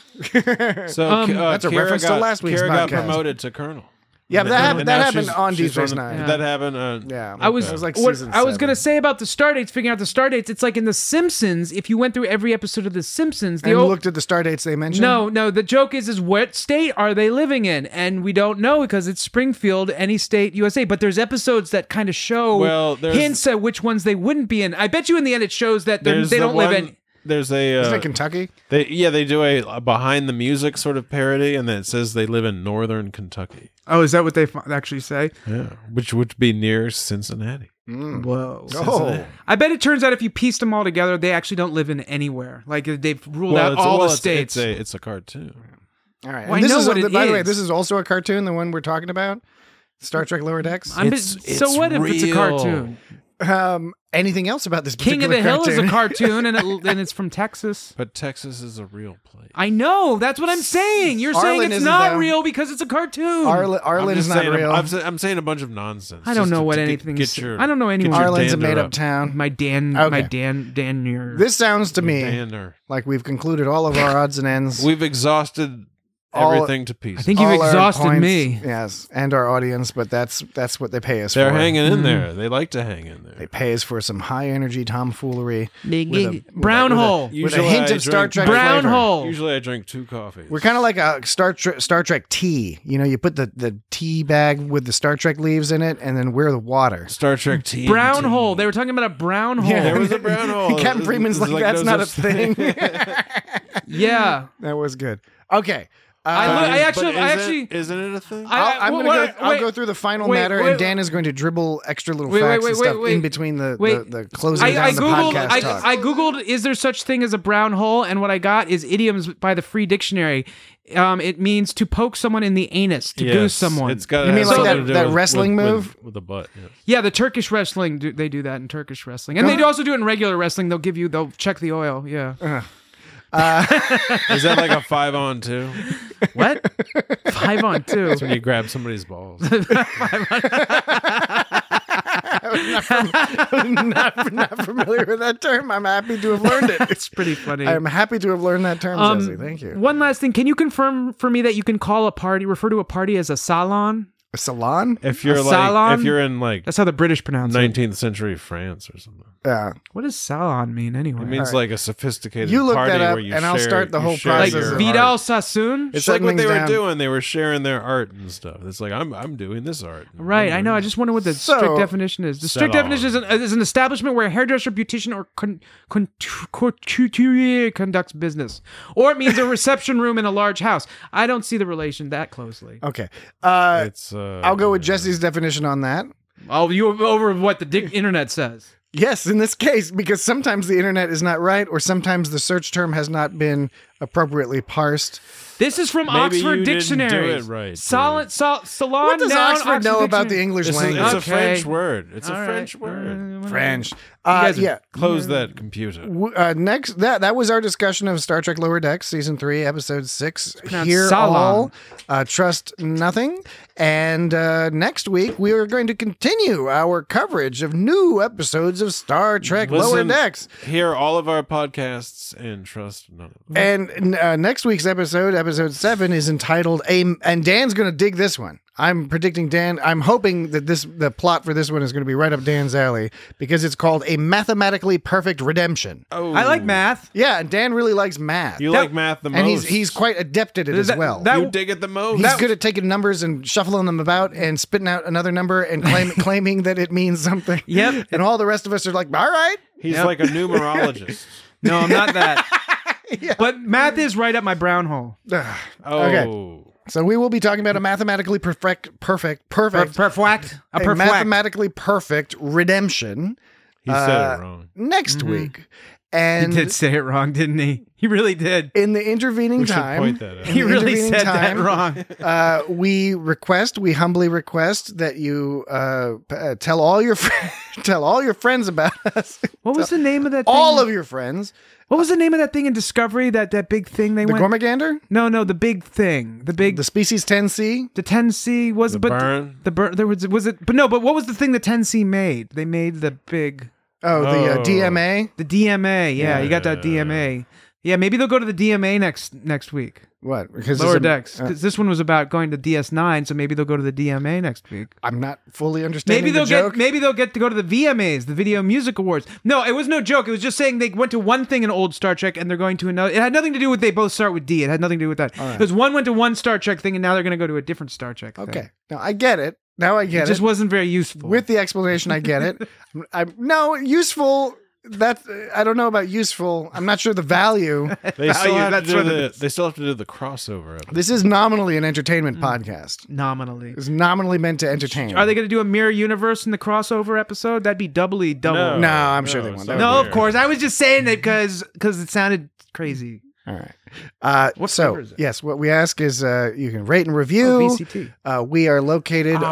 So that's a reference to last week's Kira podcast. got promoted to Colonel. Yeah, that happened on Deep Space Nine. Did that happen? Yeah. I was like what season I was 7. gonna say about the star dates, figuring out the star dates. It's like in The Simpsons. If you went through every episode of The Simpsons, and looked at the star dates they mentioned. No. The joke is what state are they living in, and we don't know because it's Springfield, any state, USA. But there's episodes that kind of show hints at which ones they wouldn't be in. I bet you in the end it shows that they don't live in. There's Isn't it Kentucky? They do a behind the music sort of parody, and then it says they live in northern Kentucky. Oh, is that what they actually say? Yeah, which would be near Cincinnati. Whoa. Oh. I bet it turns out if you piece them all together, they actually don't live in anywhere. Like they've ruled out all the states. It's a cartoon. All right. Well, I know what it by the way, is. this is also a cartoon, the one we're talking about. Star Trek Lower Decks. So what if it's a cartoon? Anything else about this King of the Hill is a cartoon, and it's from Texas. But Texas is a real place. I know. That's what I'm saying. You're saying it's not real because it's a cartoon. Arlen is not real. I'm saying a bunch of nonsense. I don't know what anything is. I don't know anyone. Arlen's a made-up town. My Dan. This sounds to me like we've concluded all of our odds and ends. We've exhausted everything to pieces. I think you've exhausted me. Yes, and our audience, but that's what they pay us for. They're hanging in there. They like to hang in there. They pay us for some high energy tomfoolery. Brown hole. With a hint of Star Trek brown flavor. hole. Usually I drink 2 coffees. We're kind of like a Star Trek tea. You know, you put the tea bag with the Star Trek leaves in it, and then we're the water. Star Trek tea. Brown hole. They were talking about a brown hole. Yeah. There was a brown hole. Captain Freeman's like that's no not a such thing. Yeah. That was good. Okay. I actually isn't it a thing? I'll go through the final matter, and Dan is going to dribble extra little facts and stuff in between the closing down the podcast talk. I googled, is there such thing as a brown hole? And what I got is idioms by the Free Dictionary. It means to poke someone in the anus, to goose someone. It's got. You mean like that wrestling move with the butt? Yes. Yeah, the Turkish wrestling. They do that in Turkish wrestling, and they also do it in regular wrestling. They'll check the oil. Yeah. Is that like a 5-on-2? What? 5-on-2? That's when you grab somebody's balls. not familiar with that term. I'm happy to have learned it. It's pretty funny. I'm happy to have learned that term, Jesse. Thank you. One last thing. Can you confirm for me that you can refer to a party as a salon? A salon? If you're in that's how the British pronounce 19th century France or something. Yeah. What does salon mean anyway? It means like a sophisticated you look party that up, where you and I'll start the whole process. Like Vidal Sassoon? It's like what they were doing. They were sharing their art and stuff. It's like I'm doing this art. Right. I know. I just wonder what the strict definition is. The strict definition is an establishment where a hairdresser, beautician, or couturier conducts business, or it means a reception room in a large house. I don't see the relation that closely. Okay. It's. I'll go with Jesse's definition on that. Oh, you over what the internet says. Yes, in this case, because sometimes the internet is not right, or sometimes the search term has not been appropriately parsed. This is from Oxford Dictionary. Didn't do it right. Salon. What does Oxford know about the English language? It's a French word. It's a French word. French. Close that computer. Next, that was our discussion of Star Trek Lower Decks, Season 3, Episode 6. Hear Salon. all, trust nothing. And next week, we are going to continue our coverage of new episodes of Star Trek Lower Decks. Hear all of our podcasts and trust none of them. And next week's episode 7, is entitled and Dan's going to dig this one. I'm predicting I'm hoping that the plot for this one is going to be right up Dan's alley, because it's called A Mathematically Perfect Redemption. Oh, I like math. Yeah, and Dan really likes math. You like math the most. And he's quite adept at it as well. You dig it the most. He's good at taking numbers and shuffling them about and spitting out another number and claiming that it means something. Yep. And all the rest of us are like, all right. He's like a numerologist. No, I'm not that. Yeah. But math is right up my brown hole. Okay. So we will be talking about a mathematically perfect mathematically perfect redemption. He said it wrong. Next week. And he did say it wrong, didn't he? He really did. In the intervening time, point that out. He really said that wrong. We humbly request that you tell all your friends about us. What was the name of that thing? All of your friends. What was the name of that thing in Discovery? That big thing they went. The Gormagander? No, the big thing. The species 10C. The 10C was the burn. The burn. There was it, but no. But what was the thing the 10C made? They made the big. Oh, the DMA. The DMA. Yeah, you got that DMA. Yeah, maybe they'll go to the DMA next week. What? Because Lower Decks. Because this one was about going to DS9, so maybe they'll go to the DMA next week. I'm not fully understanding the joke. Maybe they'll get to go to the VMAs, the Video Music Awards. No, it was no joke. It was just saying they went to one thing in old Star Trek and they're going to another. It had nothing to do with they both start with D. It had nothing to do with that. Right. Because one went to one Star Trek thing and now they're going to go to a different Star Trek thing. Okay. Now I get it. It just wasn't very useful. With the explanation, I get it. Useful. I don't know about useful. I'm not sure the value. They still have to do the crossover episode. This is nominally an entertainment podcast. Nominally. It's nominally meant to entertain. Are they going to do a mirror universe in the crossover episode? That'd be doubly double. No, I'm sure they won't. No, of course. I was just saying it because it sounded crazy. All right. Yes, what we ask is you can rate and review. VCT. We are located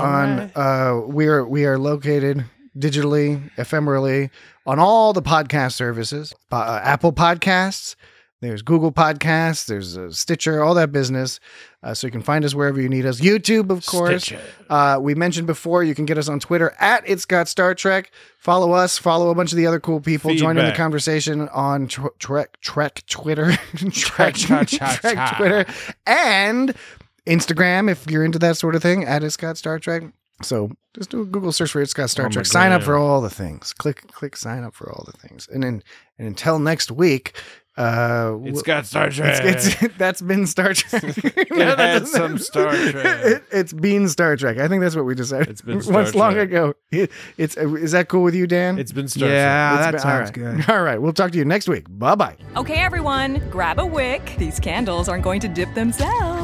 we are located digitally, ephemerally, on all the podcast services. Apple Podcasts, there's Google Podcasts, there's Stitcher, all that business. So you can find us wherever you need us. YouTube, of course. We mentioned before, you can get us on Twitter at It's Got Star Trek. Follow us, follow a bunch of the other cool people. Join in the conversation on Trek Twitter. Trek Twitter. And Instagram, if you're into that sort of thing, at It's Got Star Trek. So just do a Google search for It's Got Star Trek. Sign up for all the things. Click sign up for all the things. And until next week, It's Got Star Trek. That's been Star Trek. It had some Star Trek. It's been Star Trek. I think that's what we decided. It's been Star Trek. Long ago. Is that cool with you, Dan? It's been Star Trek. Yeah, that sounds good. All right, we'll talk to you next week. Bye-bye. Okay, everyone, grab a wick. These candles aren't going to dip themselves.